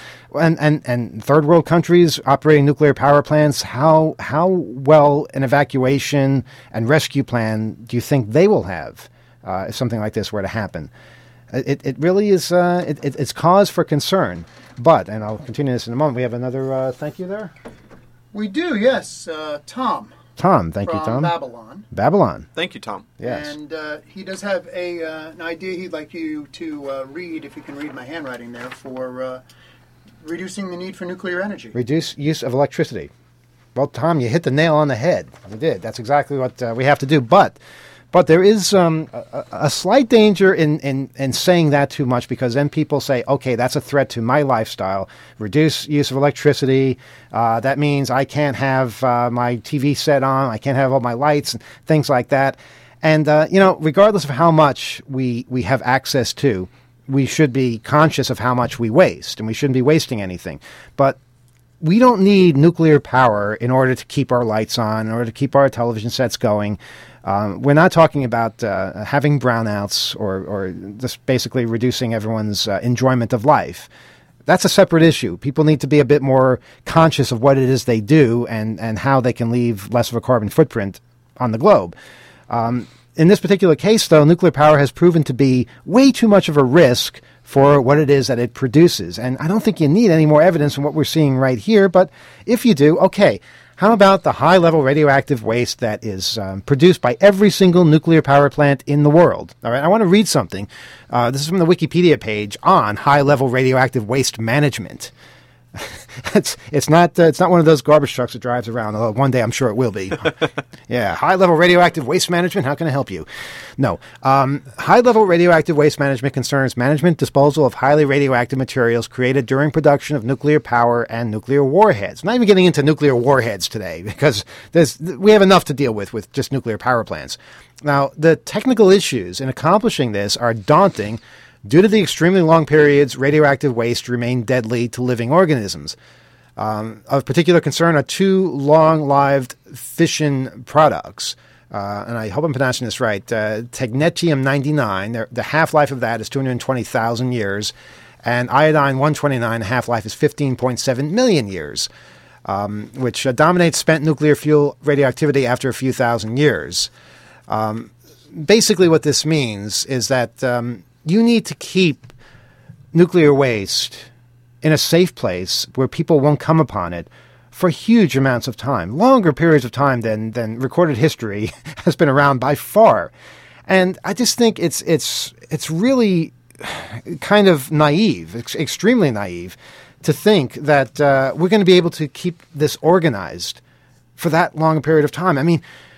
[SPEAKER 5] And third world countries operating nuclear power plants, how well an evacuation and rescue plan do you think they will have if something like this were to happen? It really is, it's cause for concern. But, and I'll continue this in a moment, we have another thank you there?
[SPEAKER 7] We do, yes. Tom.
[SPEAKER 5] Tom, thank you, Tom. Babylon.
[SPEAKER 6] Thank you, Tom.
[SPEAKER 5] Yes.
[SPEAKER 7] And he does have an idea he'd like you to read, if you can read my handwriting there, for reducing the need for nuclear energy.
[SPEAKER 5] Reduce use of electricity. Well, Tom, you hit the nail on the head. You did. That's exactly what we have to do. But there is a slight danger in saying that too much, because then people say, okay, that's a threat to my lifestyle. Reduce use of electricity. That means I can't have my TV set on. I can't have all my lights and things like that. And, regardless of how much we have access to, we should be conscious of how much we waste, and we shouldn't be wasting anything. But we don't need nuclear power in order to keep our lights on, in order to keep our television sets going. We're not talking about having brownouts or just basically reducing everyone's enjoyment of life. That's a separate issue. People need to be a bit more conscious of what it is they do and how they can leave less of a carbon footprint on the globe. In this particular case, though, nuclear power has proven to be way too much of a risk for what it is that it produces. And I don't think you need any more evidence than what we're seeing right here. But if you do, okay, how about the high-level radioactive waste that is produced by every single nuclear power plant in the world? All right, I want to read something. This is from the Wikipedia page on high-level radioactive waste management. It's not one of those garbage trucks that drives around. Although one day I'm sure it will be. Yeah, high-level radioactive waste management. How can I help you? No, high-level radioactive waste management concerns management disposal of highly radioactive materials created during production of nuclear power and nuclear warheads. I'm not even getting into nuclear warheads today because we have enough to deal with just nuclear power plants. Now, the technical issues in accomplishing this are daunting due to the extremely long periods radioactive waste remain deadly to living organisms. Of particular concern are two long-lived fission products, and I hope I'm pronouncing this right, technetium-99, the half-life of that is 220,000 years, and iodine-129, the half-life is 15.7 million years, which dominates spent nuclear fuel radioactivity after a few thousand years. Basically what this means is that you need to keep nuclear waste in a safe place where people won't come upon it for huge amounts of time, longer periods of time than recorded history has been around by far. And I just think it's really kind of naive, extremely naive, to think that we're going to be able to keep this organized for that long a period of time. I mean,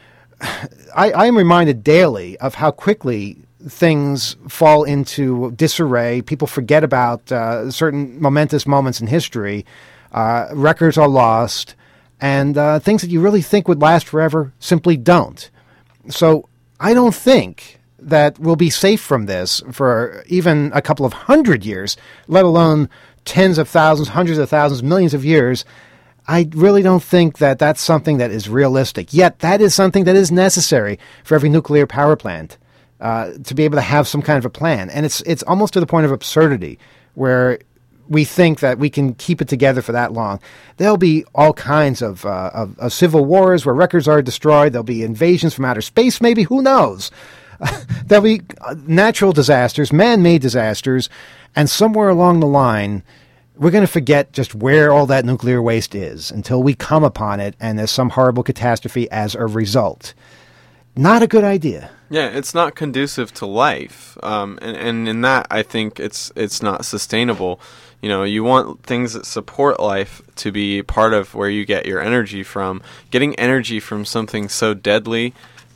[SPEAKER 5] I am reminded daily of how quickly things fall into disarray. People forget about certain momentous moments in history. Records are lost, and things that you really think would last forever simply don't. So I don't think that we'll be safe from this for even a couple of 100 years, let alone tens of thousands, hundreds of thousands, millions of years. I really don't think that that's something that is realistic. Yet that is something that is necessary for every nuclear power plant. To be able to have some kind of a plan. And it's almost to the point of absurdity where we think that we can keep it together for that long. There'll be all kinds of civil wars where records are destroyed. There'll be invasions from outer space, maybe. Who knows? There'll be natural disasters, man-made disasters, and somewhere along the line, we're going to forget just where all that nuclear waste is until we come upon it and there's some horrible catastrophe as a result. Not a good idea.
[SPEAKER 6] Yeah, it's not conducive to life, and in that I think it's not sustainable. You know, you want things that support life to be part of where you get your energy from. Getting energy from something so deadly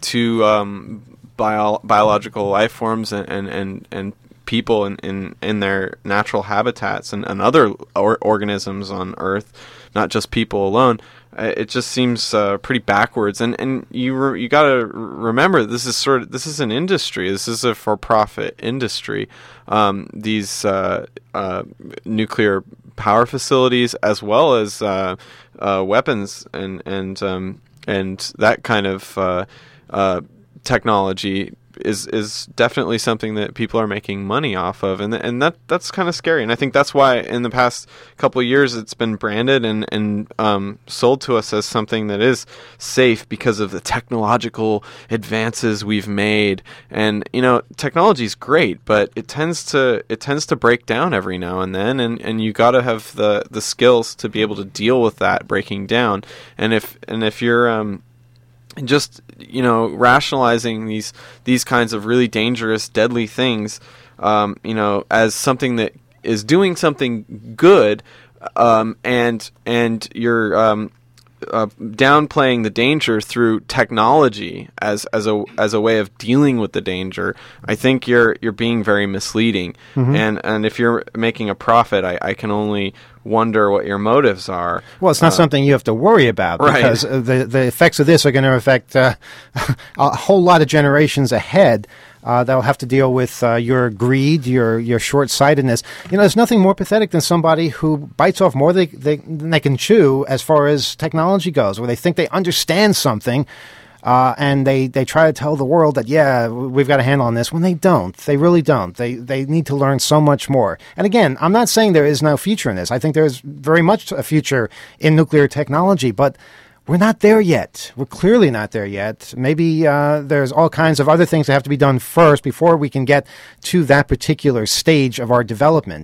[SPEAKER 6] to biological life forms and people in their natural habitats and other organisms on Earth, not just people alone. It just seems pretty backwards, and you got to remember this is an industry. This is a for-profit industry. These nuclear power facilities, as well as weapons and that kind of technology, is definitely something that people are making money off of, and that's kind of scary. And I think that's why in the past couple of years it's been branded and sold to us as something that is safe because of the technological advances we've made. And you know, technology is great, but it tends to break down every now and then, and you got to have the skills to be able to deal with that breaking down. And if you're just, you know, rationalizing these kinds of really dangerous, deadly things, you know, as something that is doing something good, and you're downplaying the danger through technology as a way of dealing with the danger, I think you're being very misleading. Mm-hmm. And if you're making a profit, I can only wonder what your motives are. Well,
[SPEAKER 5] it's not something you have to worry about, because the effects of this are going to affect a whole lot of generations ahead. They'll have to deal with your greed, your short-sightedness. You know, there's nothing more pathetic than somebody who bites off more than they can chew as far as technology goes, where they think they understand something, and they try to tell the world that, yeah, we've got a handle on this, when they don't. They really don't. They need to learn so much more. And again, I'm not saying there is no future in this. I think there is very much a future in nuclear technology, but we're not there yet. We're clearly not there yet. Maybe there's all kinds of other things that have to be done first before we can get to that particular stage of our development.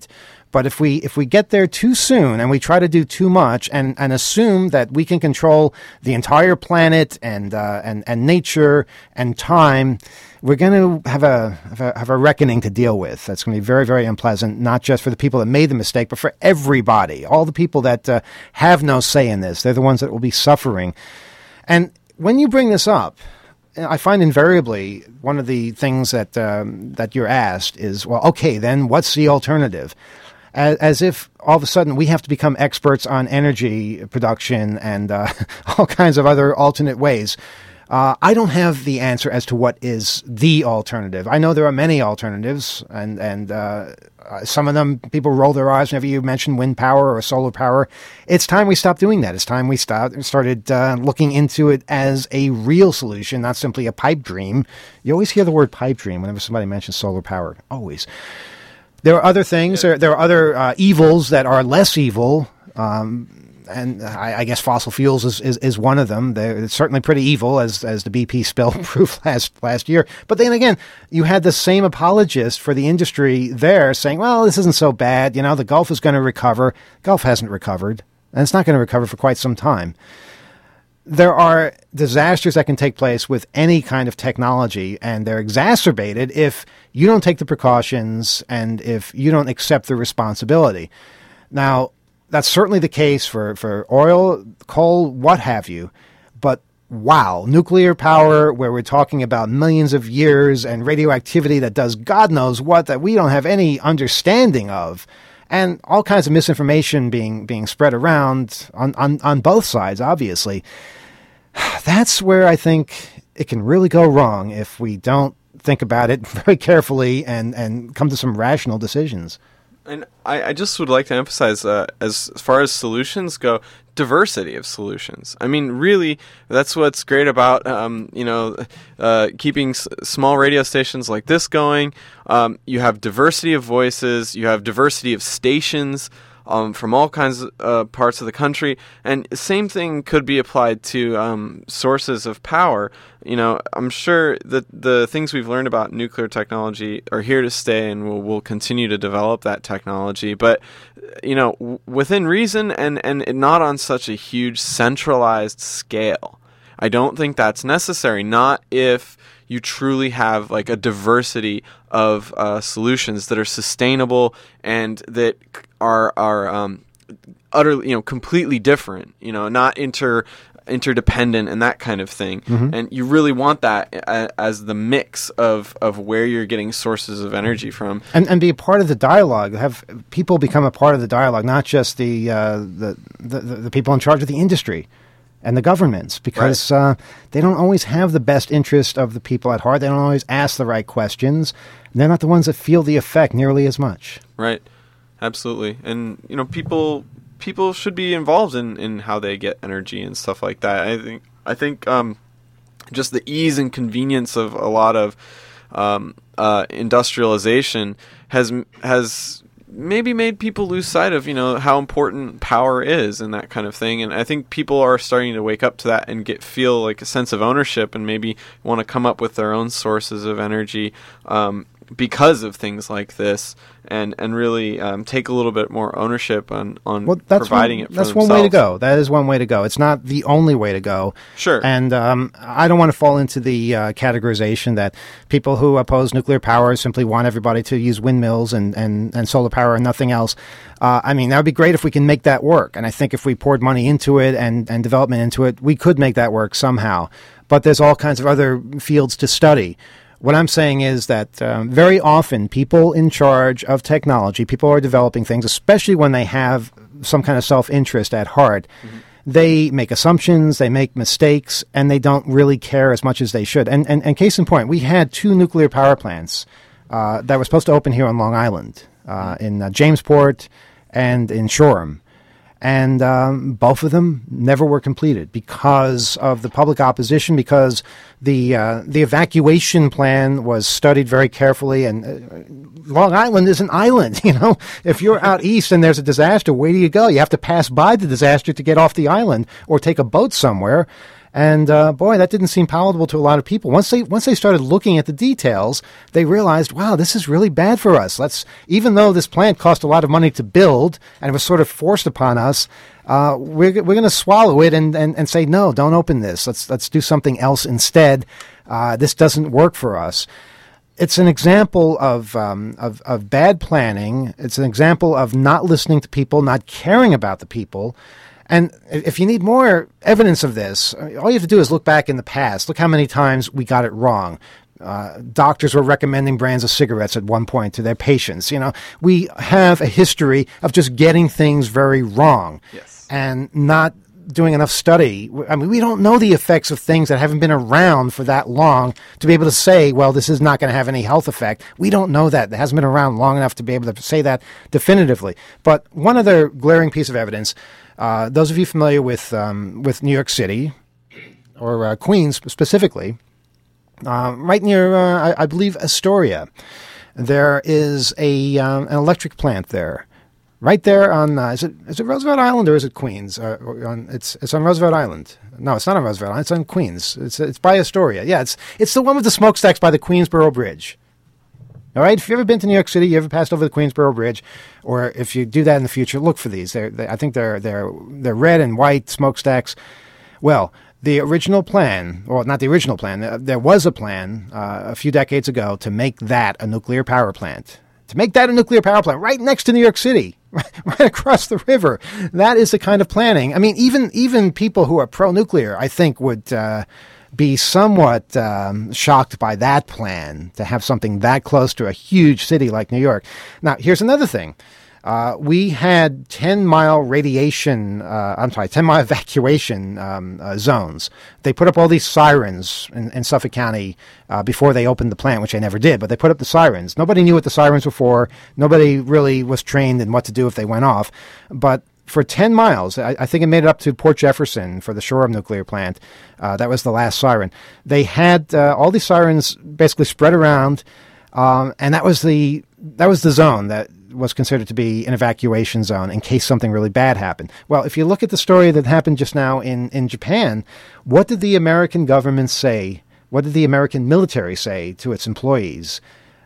[SPEAKER 5] But if we get there too soon and we try to do too much and assume that we can control the entire planet and nature and time, we're going to have a reckoning to deal with. That's going to be very, very unpleasant, not just for the people that made the mistake, but for everybody. All the people that have no say in this, they're the ones that will be suffering. And when you bring this up, I find invariably one of the things that you're asked is, well, okay, then what's the alternative? As if all of a sudden we have to become experts on energy production and all kinds of other alternate ways. I don't have the answer as to what is the alternative. I know there are many alternatives, and some of them people roll their eyes whenever you mention wind power or solar power. It's time we stopped doing that. It's time we started looking into it as a real solution, not simply a pipe dream. You always hear the word pipe dream whenever somebody mentions solar power. Always. There are other things. Yeah. There are other evils that are less evil. And I guess fossil fuels is one of them. They're certainly pretty evil, as the BP spill proved last year. But then again, you had the same apologist for the industry there saying, well, this isn't so bad. You know, the Gulf is going to recover. Gulf hasn't recovered, and it's not going to recover for quite some time. There are disasters that can take place with any kind of technology, and they're exacerbated if you don't take the precautions and if you don't accept the responsibility. Now, that's certainly the case for oil, coal, what have you. But wow, nuclear power, where we're talking about millions of years, and radioactivity that does God knows what that we don't have any understanding of, and all kinds of misinformation being spread around on both sides, obviously. That's where I think it can really go wrong if we don't think about it very carefully and come to some rational decisions.
[SPEAKER 6] And I just would like to emphasize, as far as solutions go, diversity of solutions. I mean, really, that's what's great about, keeping small radio stations like this going. You have diversity of voices, you have diversity of stations from all kinds of parts of the country, and same thing could be applied to sources of power. You know, I'm sure that the things we've learned about nuclear technology are here to stay, and we'll continue to develop that technology. But, you know, within reason and not on such a huge centralized scale. I don't think that's necessary. Not if you truly have like a diversity of solutions that are sustainable and that are utterly, completely different. Not interdependent and that kind of thing. Mm-hmm. And you really want that as the mix of where you're getting sources of energy from,
[SPEAKER 5] and be a part of the dialogue. Have people become a part of the dialogue, not just the people in charge of the industry and the governments, because right. They don't always have the best interest of the people at heart. They don't always ask the right questions. They're not the ones that feel the effect nearly as much.
[SPEAKER 6] Right. Absolutely. And, people should be involved in how they get energy and stuff like that. I think just the ease and convenience of a lot of industrialization has maybe made people lose sight of, how important power is and that kind of thing. And I think people are starting to wake up to that and feel like a sense of ownership and maybe want to come up with their own sources of energy because of things like this, and really take a little bit more ownership on providing it for themselves. That's one
[SPEAKER 5] way to go. That is one way to go. It's not the only way to go.
[SPEAKER 6] Sure.
[SPEAKER 5] And I don't want to fall into the categorization that people who oppose nuclear power simply want everybody to use windmills and solar power and nothing else. That would be great if we can make that work. And I think if we poured money into it and development into it, we could make that work somehow. But there's all kinds of other fields to study. What I'm saying is that very often people in charge of technology, people are developing things, especially when they have some kind of self-interest at heart. Mm-hmm. They make assumptions, they make mistakes, and they don't really care as much as they should. And case in point, we had 2 nuclear power plants that were supposed to open here on Long Island, in Jamesport and in Shoreham. And both of them never were completed because of the public opposition, because the evacuation plan was studied very carefully. And Long Island is an island, If you're out east and there's a disaster, where do you go? You have to pass by the disaster to get off the island or take a boat somewhere. And boy, that didn't seem palatable to a lot of people. Once they started looking at the details, they realized, wow, this is really bad for us. Even though this plant cost a lot of money to build and it was sort of forced upon us, we're going to swallow it and say, no, don't open this. Let's do something else instead. This doesn't work for us. It's an example of bad planning. It's an example of not listening to people, not caring about the people. And if you need more evidence of this, all you have to do is look back in the past. Look how many times we got it wrong. Doctors were recommending brands of cigarettes at one point to their patients. We have a history of just getting things very wrong.
[SPEAKER 6] Yes.
[SPEAKER 5] And not doing enough study. I mean, we don't know the effects of things that haven't been around for that long to be able to say, well, this is not going to have any health effect. We don't know that. It hasn't been around long enough to be able to say that definitively. But one other glaring piece of evidence, those of you familiar with New York City, or Queens specifically, right near, I believe, Astoria, there is an electric plant there. Right there on, is it Roosevelt Island or is it Queens? It's on Roosevelt Island. No, it's not on Roosevelt Island. It's on Queens. It's by Astoria. Yeah, it's the one with the smokestacks by the Queensboro Bridge. All right, if you've ever been to New York City, you ever passed over the Queensboro Bridge, or if you do that in the future, look for these. I think they're red and white smokestacks. Well, the original plan, or not the original plan, there was a plan a few decades ago to make that a nuclear power plant. To make that a nuclear power plant right next to New York City, right across the river. That is the kind of planning. I mean, even people who are pro-nuclear, I think, would be somewhat shocked by that plan, to have something that close to a huge city like New York. Now, here's another thing. We had 10-mile evacuation zones. They put up all these sirens in Suffolk County before they opened the plant, which they never did, but they put up the sirens. Nobody knew what the sirens were for. Nobody really was trained in what to do if they went off. But for 10 miles, I think it made it up to Port Jefferson for the Shoreham nuclear plant. That was the last siren. They had all these sirens basically spread around, and that was the zone that was considered to be an evacuation zone in case something really bad happened. Well, if you look at the story that happened just now in Japan, what did the American government say? What did the American military say to its employees,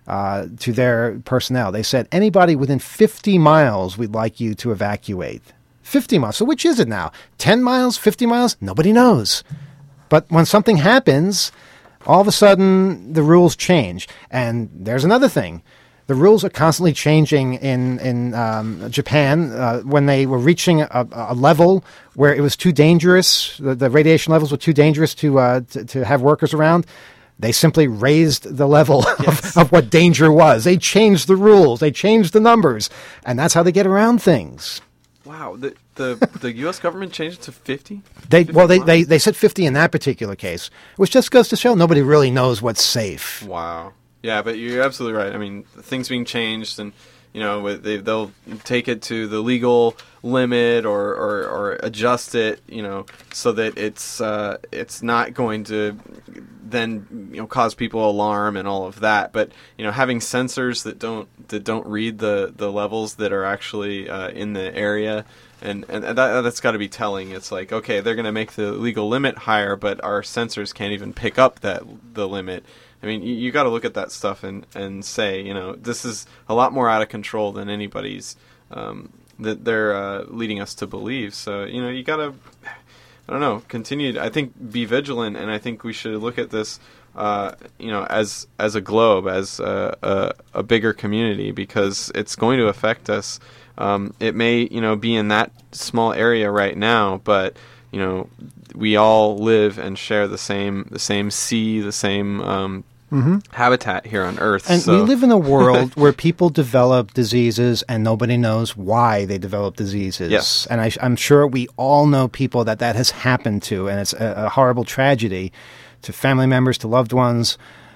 [SPEAKER 5] to their personnel? They said, anybody within 50 miles, we'd like you to evacuate. 50 miles. So which is it now? 10 miles? 50 miles? Nobody knows. But when something happens, all of a sudden the rules change. And there's another thing. The rules are constantly changing in Japan. When they were reaching a level where it was too dangerous, the radiation levels were too dangerous to have workers around, they simply raised the level of what danger was. They changed the rules. They changed the numbers. And that's how they get around things.
[SPEAKER 6] Wow. The U.S. government changed it to 50?
[SPEAKER 5] They said 50 in that particular case, which just goes to show nobody really knows what's safe.
[SPEAKER 6] Wow. Yeah, but you're absolutely right. I mean, things being changed, and they'll take it to the legal limit or adjust it, so that it's not going to then cause people alarm and all of that. But having sensors that don't read the levels that are actually in the area. And that's got to be telling. It's like, okay, they're going to make the legal limit higher, but our sensors can't even pick up the limit. I mean, you got to look at that stuff and say, this is a lot more out of control than anybody's that they're leading us to believe. So, you got to, I don't know, continue to, I think, be vigilant, and I think we should look at this, as a globe, as a bigger community, because it's going to affect us. It may, be in that small area right now, but we all live and share the same sea, the same habitat here on Earth.
[SPEAKER 5] And we live in a world where people develop diseases and nobody knows why they develop diseases.
[SPEAKER 6] Yes.
[SPEAKER 5] And I'm sure we all know people that has happened to, and it's a horrible tragedy to family members, to loved ones.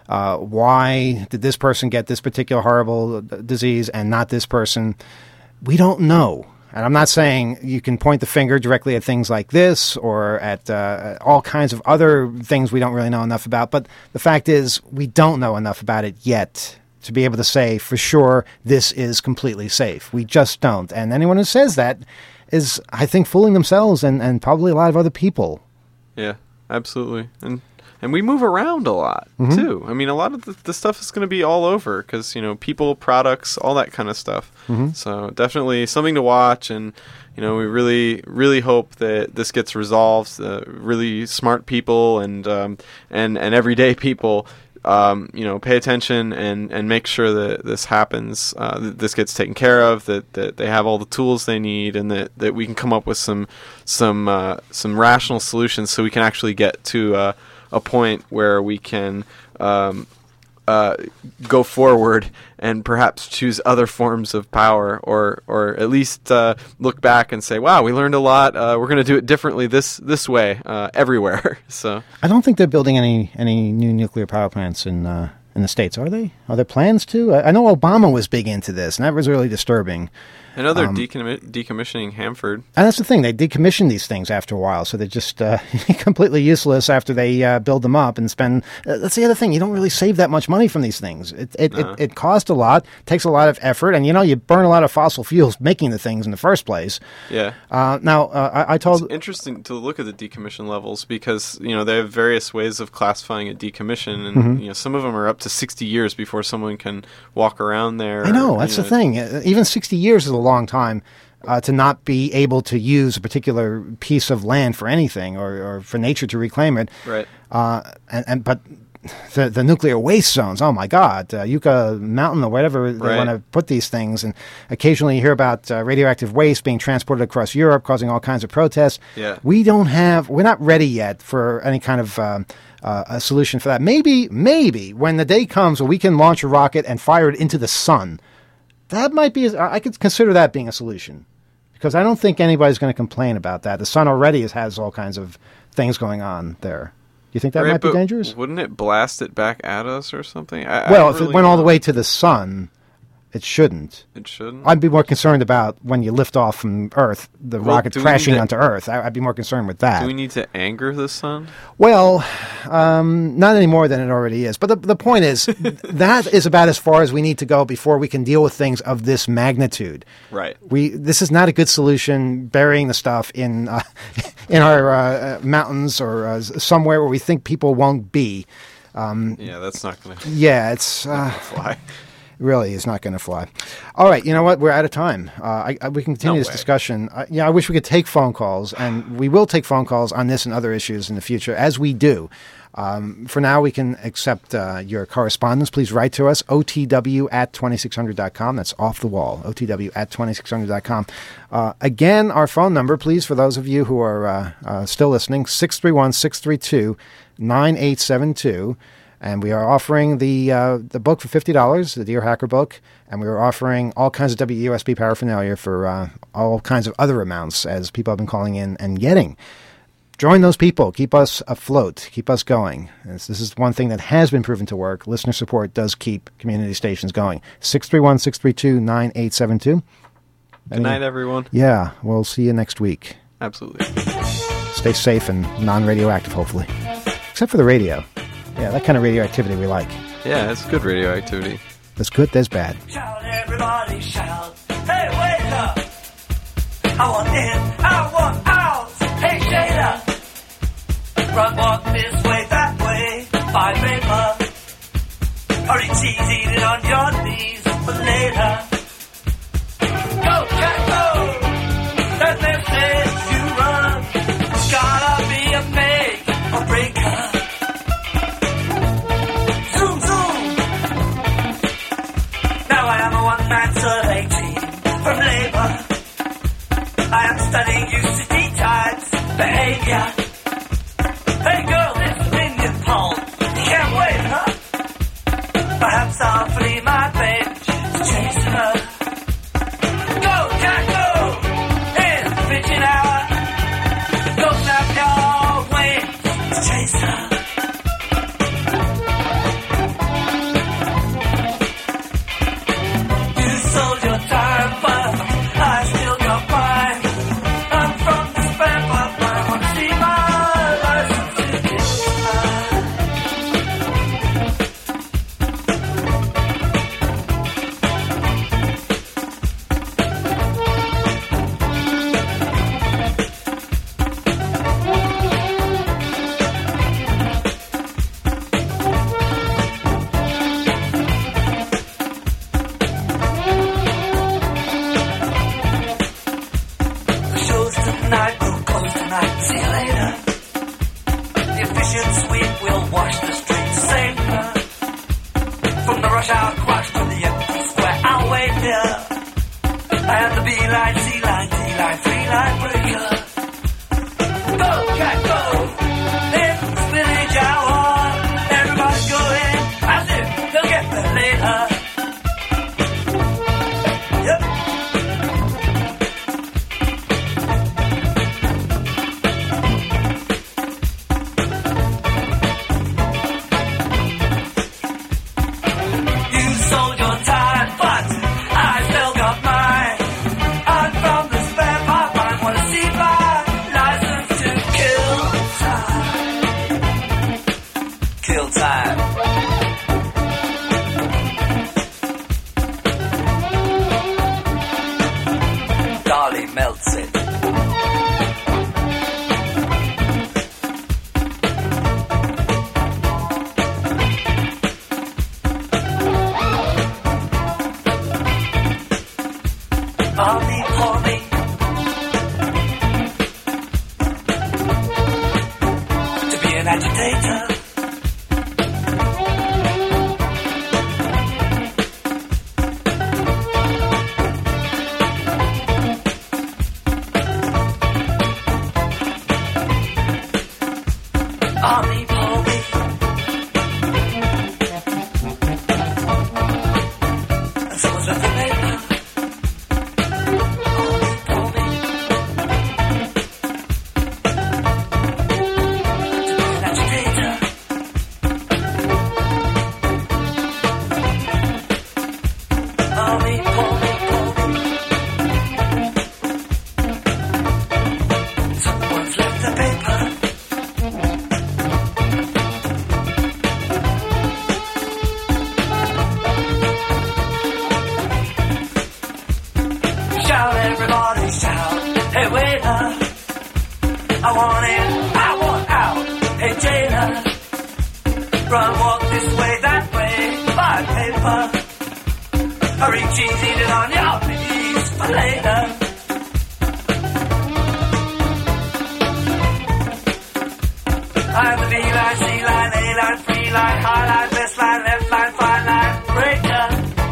[SPEAKER 5] Why did this person get this particular horrible disease and not this person? We don't know. And I'm not saying you can point the finger directly at things like this or at all kinds of other things we don't really know enough about. But the fact is, we don't know enough about it yet to be able to say for sure this is completely safe. We just don't. And anyone who says that is, I think, fooling themselves and probably a lot of other people.
[SPEAKER 6] Yeah. absolutely. And we move around a lot, too. I mean, a lot of the stuff is going to be all over because, people, products, all that kind of stuff. So definitely something to watch. And, we really, really hope that this gets resolved. Really smart people and everyday people, pay attention and make sure that this happens, that this gets taken care of, that they have all the tools they need, and that we can come up with some rational solutions so we can actually get to a point where we can go forward and perhaps choose other forms of power, or at least look back and say, "Wow, we learned a lot. We're going to do it differently this way everywhere." So
[SPEAKER 5] I don't think they're building any new nuclear power plants in the States, are they? Are there plans to? I know Obama was big into this, and that was really disturbing.
[SPEAKER 6] I know they're decommissioning Hanford. And
[SPEAKER 5] that's the thing. They decommission these things after a while, so they're just completely useless after they build them up and spend... that's the other thing. You don't really save that much money from these things. It costs a lot, takes a lot of effort, and, you burn a lot of fossil fuels making the things in the first place.
[SPEAKER 6] Yeah.
[SPEAKER 5] I told...
[SPEAKER 6] It's interesting to look at the decommission levels because, they have various ways of classifying a decommission, and, some of them are up to 60 years before someone can walk around there.
[SPEAKER 5] I know. That's the thing. Even 60 years is a long time to not be able to use a particular piece of land for anything or for nature to reclaim it.
[SPEAKER 6] Right.
[SPEAKER 5] But the nuclear waste zones, oh my God, Yucca Mountain or whatever they want to put these things, and occasionally you hear about radioactive waste being transported across Europe, causing all kinds of protests.
[SPEAKER 6] Yeah.
[SPEAKER 5] We're not ready yet for any kind of a solution for that. Maybe when the day comes where we can launch a rocket and fire it into the sun, that might be, I could consider that being a solution, because I don't think anybody's going to complain about that. The sun already has all kinds of things going on there. Do you think that might be dangerous?
[SPEAKER 6] Wouldn't it blast it back at us or something?
[SPEAKER 5] If it went all the way to the sun, it shouldn't.
[SPEAKER 6] It shouldn't?
[SPEAKER 5] I'd be more concerned about when you lift off from Earth, the rocket crashing onto Earth. I'd be more concerned with that.
[SPEAKER 6] Do we need to anger the sun?
[SPEAKER 5] Well, not any more than it already is. But the point is, that is about as far as we need to go before we can deal with things of this magnitude.
[SPEAKER 6] Right.
[SPEAKER 5] This is not a good solution, burying the stuff in our mountains or somewhere where we think people won't be.
[SPEAKER 6] Yeah, that's not going to
[SPEAKER 5] it's
[SPEAKER 6] fly.
[SPEAKER 5] Really is not going to fly. All right, you know what? We're out of time. We can continue this discussion. I wish we could take phone calls, and we will take phone calls on this and other issues in the future, as we do. For now, we can accept your correspondence. Please write to us, otw@2600.com. That's off the wall, otw@2600.com. Again, our phone number, please, for those of you who are still listening, 631-632-9872. And we are offering the book for $50, the Dear Hacker book, and we are offering all kinds of WUSB paraphernalia for all kinds of other amounts, as people have been calling in and getting. Join those people. Keep us afloat. Keep us going. This is one thing that has been proven to work. Listener support does keep community stations going. 631-632-9872.
[SPEAKER 6] Good night, everyone.
[SPEAKER 5] Yeah, we'll see you next week.
[SPEAKER 6] Absolutely.
[SPEAKER 5] Stay safe and non-radioactive, hopefully. Except for the radio. Yeah, that kind of radioactivity we like.
[SPEAKER 6] Yeah, it's good radioactivity.
[SPEAKER 5] There's good, there's bad.
[SPEAKER 8] Shout, everybody shout. Hey, wake up! I want in, I want out! Hey, Jada! Run, walk this way, that way, by paper. Hurry, cheese, eat it on your knees for later. Go, cat, go! That message you run. It's gotta be a make or breaker. From labor, I am studying UCD types behavior. Hey girl, this opinion poll, you can't wait, huh? Perhaps I'll flee my bench to chase her. mission sweep will wash the streets safer. From the rush hour crush to the empty square, I'll wait here. And the B-line, C-line, D-line, 3-line breaker. Go, cat, go! In the spinach hour, everybody's going as if they'll get there later. Yep. You sold your time, but I still got mine. I'm from the spare part, I wanna see my license to kill time. Kill time. Dolly melts it. Army Polly. To be an agitator. Army Polly. And someone's left the paper. Someone's left the paper. Shout, everybody shout. Hey waiter, I want in, I want out. Hey jailer, run, walk this way, that way. Buy paper. Hurry, cheese, eat it on your knees for later. I'm the B-line, C-line, A-line, 3-line, high line, best line, left line, fine line, breaker.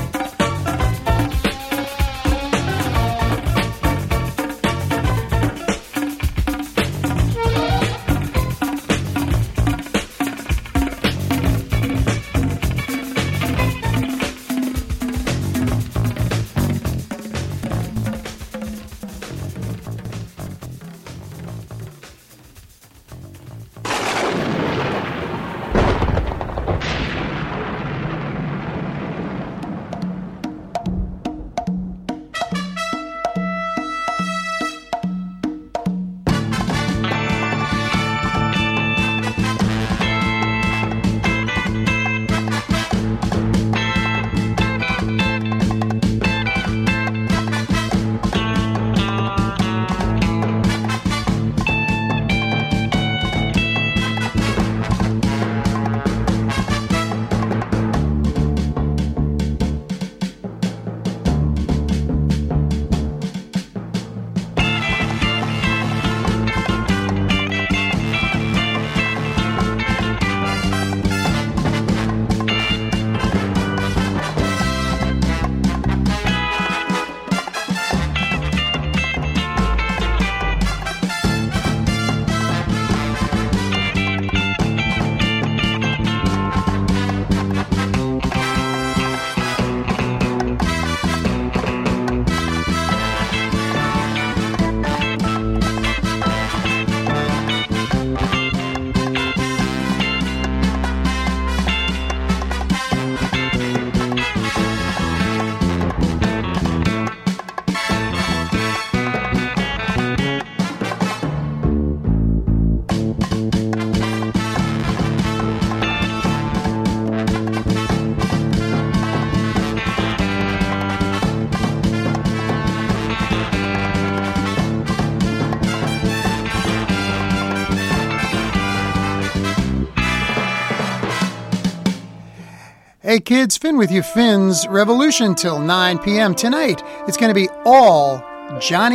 [SPEAKER 7] Hey kids, Finn with you, Finn's Revolution till 9 p.m. tonight. It's going to be all Johnny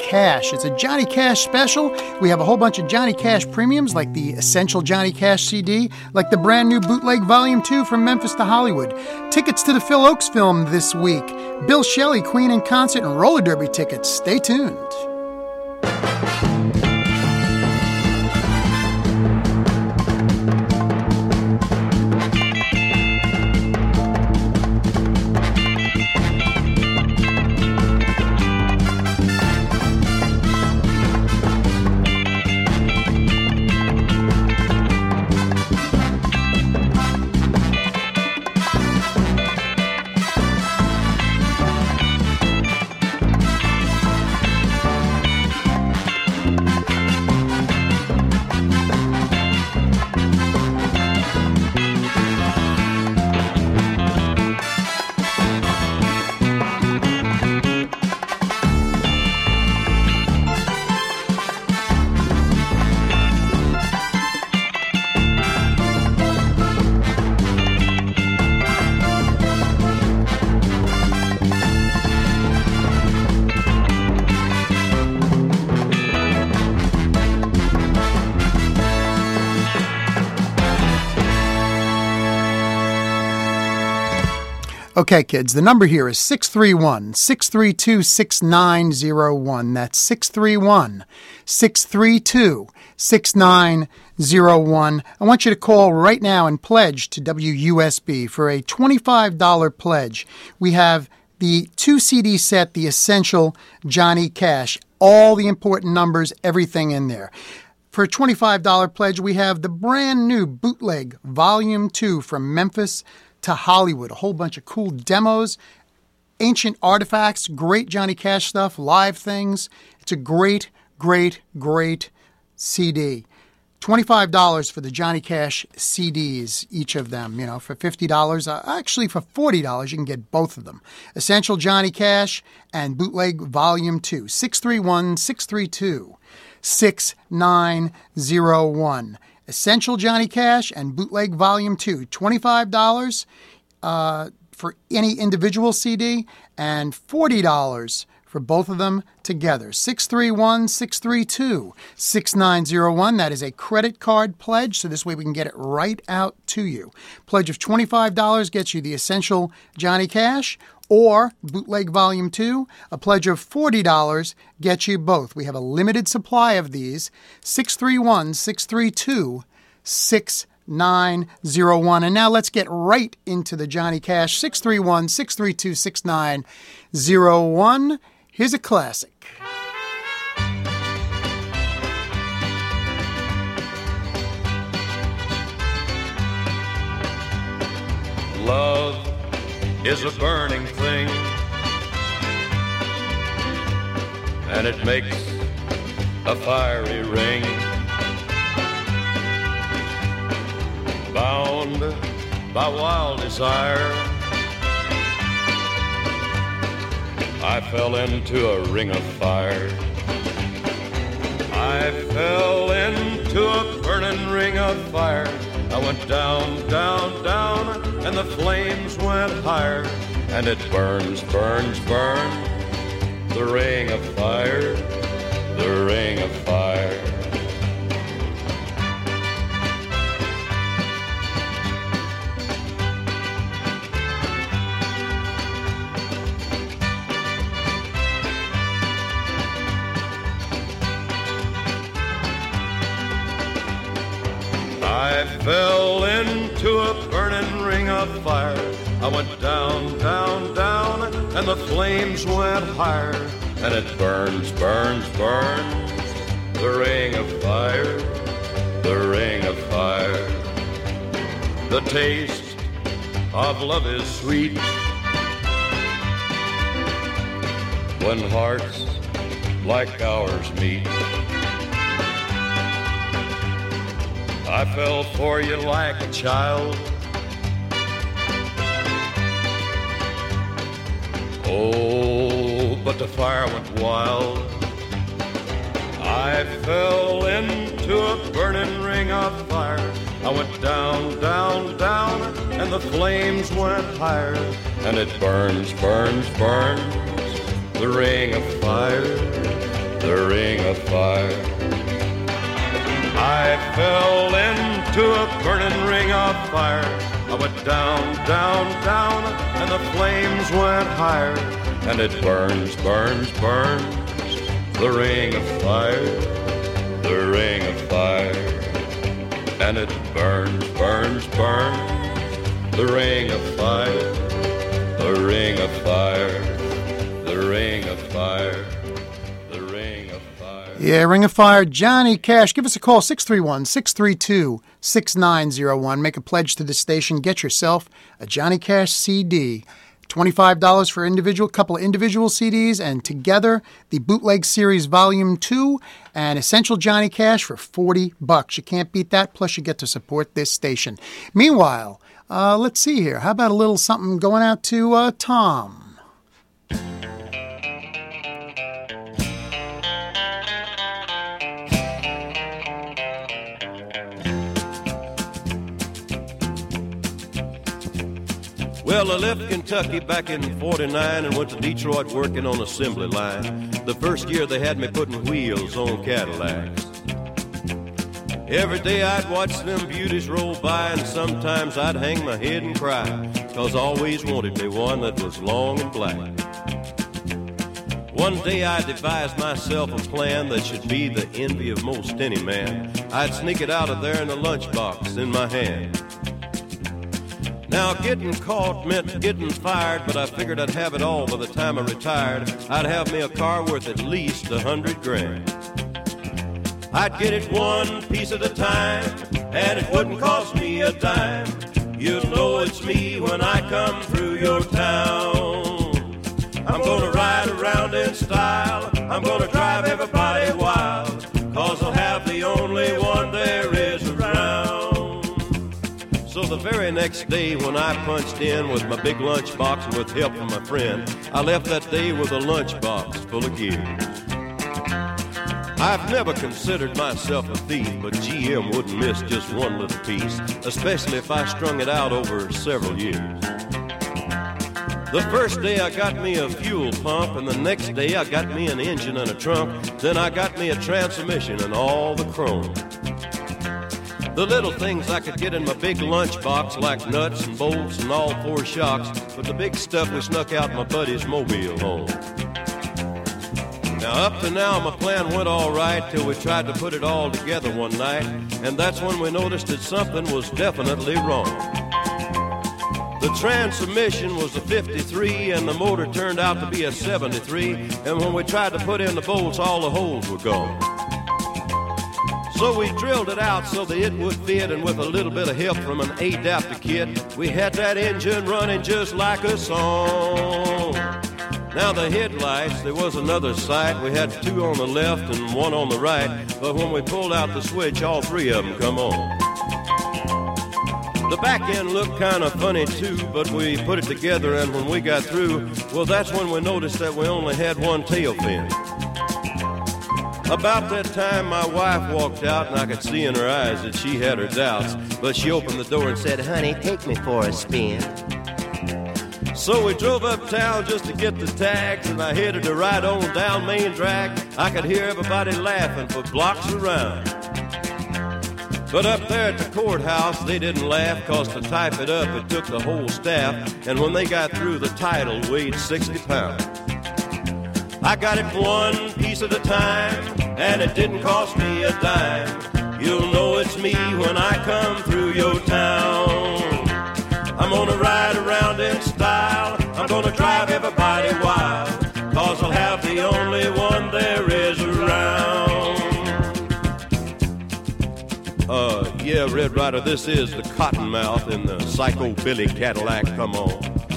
[SPEAKER 7] Cash. It's a Johnny Cash special. We have a whole bunch of Johnny Cash premiums, like the Essential Johnny Cash CD, like the brand new Bootleg Volume 2 from Memphis to Hollywood. Tickets to the Phil Oakes film this week. Bill Shelley, Queen in Concert, and roller derby tickets. Stay tuned. Okay, kids, the number here is 631-632-6901. That's 631-632-6901. I want you to call right now and pledge to WUSB for a $25 pledge. We have the 2-CD set, the Essential Johnny Cash, all the important numbers, everything in there. For a $25 pledge, we have the brand new Bootleg Volume 2 from Memphis to Hollywood. A whole bunch of cool demos, ancient artifacts, great Johnny Cash stuff, live things. It's a great, great, great CD. $25 for the Johnny Cash CDs, each of them. You know, for $50, actually for $40, you can get both of them. Essential Johnny Cash and Bootleg Volume 2. 631-632-6901. Essential Johnny Cash and Bootleg Volume 2. $25 for any individual CD and $40 for both of them together. 631-632-6901. That is a credit card pledge, so this way we can get it right out to you. Pledge of $25 gets you the Essential Johnny Cash or Bootleg Volume 2. A pledge of $40 gets you both. We have a limited supply of these. 631-632-6901. And now let's get right into the Johnny Cash. 631-632-6901. Here's a classic.
[SPEAKER 9] Love is a burning thing, and it makes a fiery ring. Bound by wild desire, I fell into a ring of fire. I fell into a burning ring of fire. I went down, down, down, and the flames went higher. And it burns, burns, burns, the ring of fire, the ring of fire. I fell into a burning ring of fire. I went down, down, down, and the flames went higher. And it burns, burns, burns, the ring of fire, the ring of fire. The taste of love is sweet when hearts like ours meet. I fell for you like a child. Oh, but the fire went wild. I fell into a burning ring of fire. I went down, down, down, and the flames went higher. And it burns, burns, burns, the ring of fire, the ring of fire. I fell into a burning ring of fire. I went down, down, down, and the flames went higher. And it burns, burns, burns, the ring of fire, the ring of fire. And it burns, burns, burns, the ring of fire, the ring of fire, the ring of fire.
[SPEAKER 7] Yeah, Ring of Fire, Johnny Cash. Give us a call, 631-632-6901. Make a pledge to the station. Get yourself a Johnny Cash CD. $25 for individual, couple of individual CDs, and together the Bootleg Series Volume 2 and Essential Johnny Cash for $40. You can't beat that, plus you get to support this station. Meanwhile, let's see here. How about a little something going out to Tom?
[SPEAKER 9] Well, I left Kentucky back in '49 and went to Detroit working on assembly line. The first year they had me putting wheels on Cadillacs. Every day I'd watch them beauties roll by, and sometimes I'd hang my head and cry, 'cause I always wanted me one that was long and black. One day I devised myself a plan that should be the envy of most any man. I'd sneak it out of there in a lunchbox in my hand. Now, getting caught meant getting fired, but I figured I'd have it all by the time I retired. I'd have me a car worth at least $100,000. I'd get it one piece at a time, and it wouldn't cost me a dime. You'd know it's me when I come through your town. I'm gonna ride around in style, I'm gonna drive everybody wild, 'cause I'll have the only one there is around. So the very next day when I punched in with my big lunchbox and with help from my friend, I left that day with a lunchbox full of gears. I've never considered myself a thief, but GM wouldn't miss just one little piece, especially if I strung it out over several years. The first day I got me a fuel pump, and the next day I got me an engine and a trunk. Then I got me a transmission and all the chrome. The little things I could get in my big lunchbox, like nuts and bolts and all four shocks, but the big stuff we snuck out my buddy's mobile home. Now up to now my plan went all right till we tried to put it all together one night, and that's when we noticed that something was definitely wrong. The transmission was a 53 and the motor turned out to be a 73, and when we tried to put in the bolts, all the holes were gone. So we drilled it out so that it would fit, and with a little bit of help from an adapter kit, we had that engine running just like a song. Now the headlights, there was another sight. We had two on the left and one on the right, but when we pulled out the switch, all three of them come on. The back end looked kind of funny too, but we put it together, and when we got through, well, that's when we noticed that we only had one tail fin. About that time, my wife walked out, and I could see in her eyes that she had her doubts, but she opened the door and said, "Honey, take me for a spin." So we drove uptown just to get the tags, and I headed to ride on down Main Drag. I could hear everybody laughing for blocks around. But up there at the courthouse, they didn't laugh, 'cause to type it up, it took the whole staff, and when they got through, the title weighed 60 pounds. I got it one piece at a time, and it didn't cost me a dime. You'll know it's me when I come through your town. I'm gonna ride around in style, I'm gonna drive everybody wild, 'cause I'll have the only one there is around. Yeah, Red Ryder, this is the Cottonmouth in the Psycho Billy Cadillac, come on.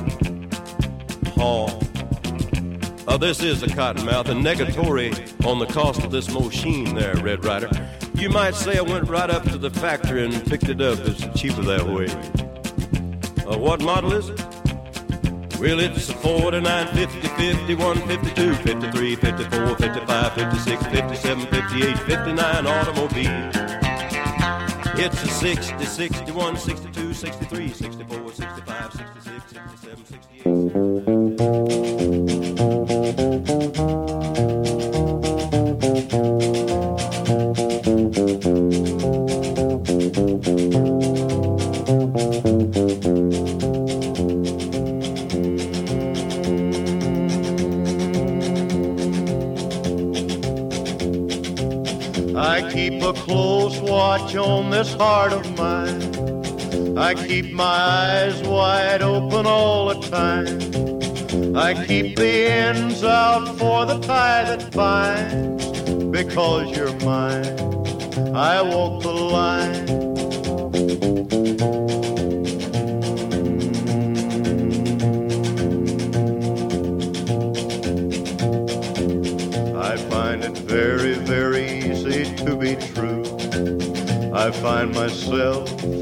[SPEAKER 9] This is the Cottonmouth, and negatory on the cost of this machine there, Red Ryder. You might say I went right up to the factory and picked it up. It's cheaper that way. What model is it? Well, it's a 49, 50, 51, 52, 53, 54, 55, 56, 57, 58, 59 automobile. It's a 60, 61, 62, 63, 64, 65, 66, 67, 68. watch on this heart of mine. I keep my eyes wide open all the time. I keep the ends out for the tie that binds. Because you're mine, I walk the line. I find it very, very easy to be true. I find myself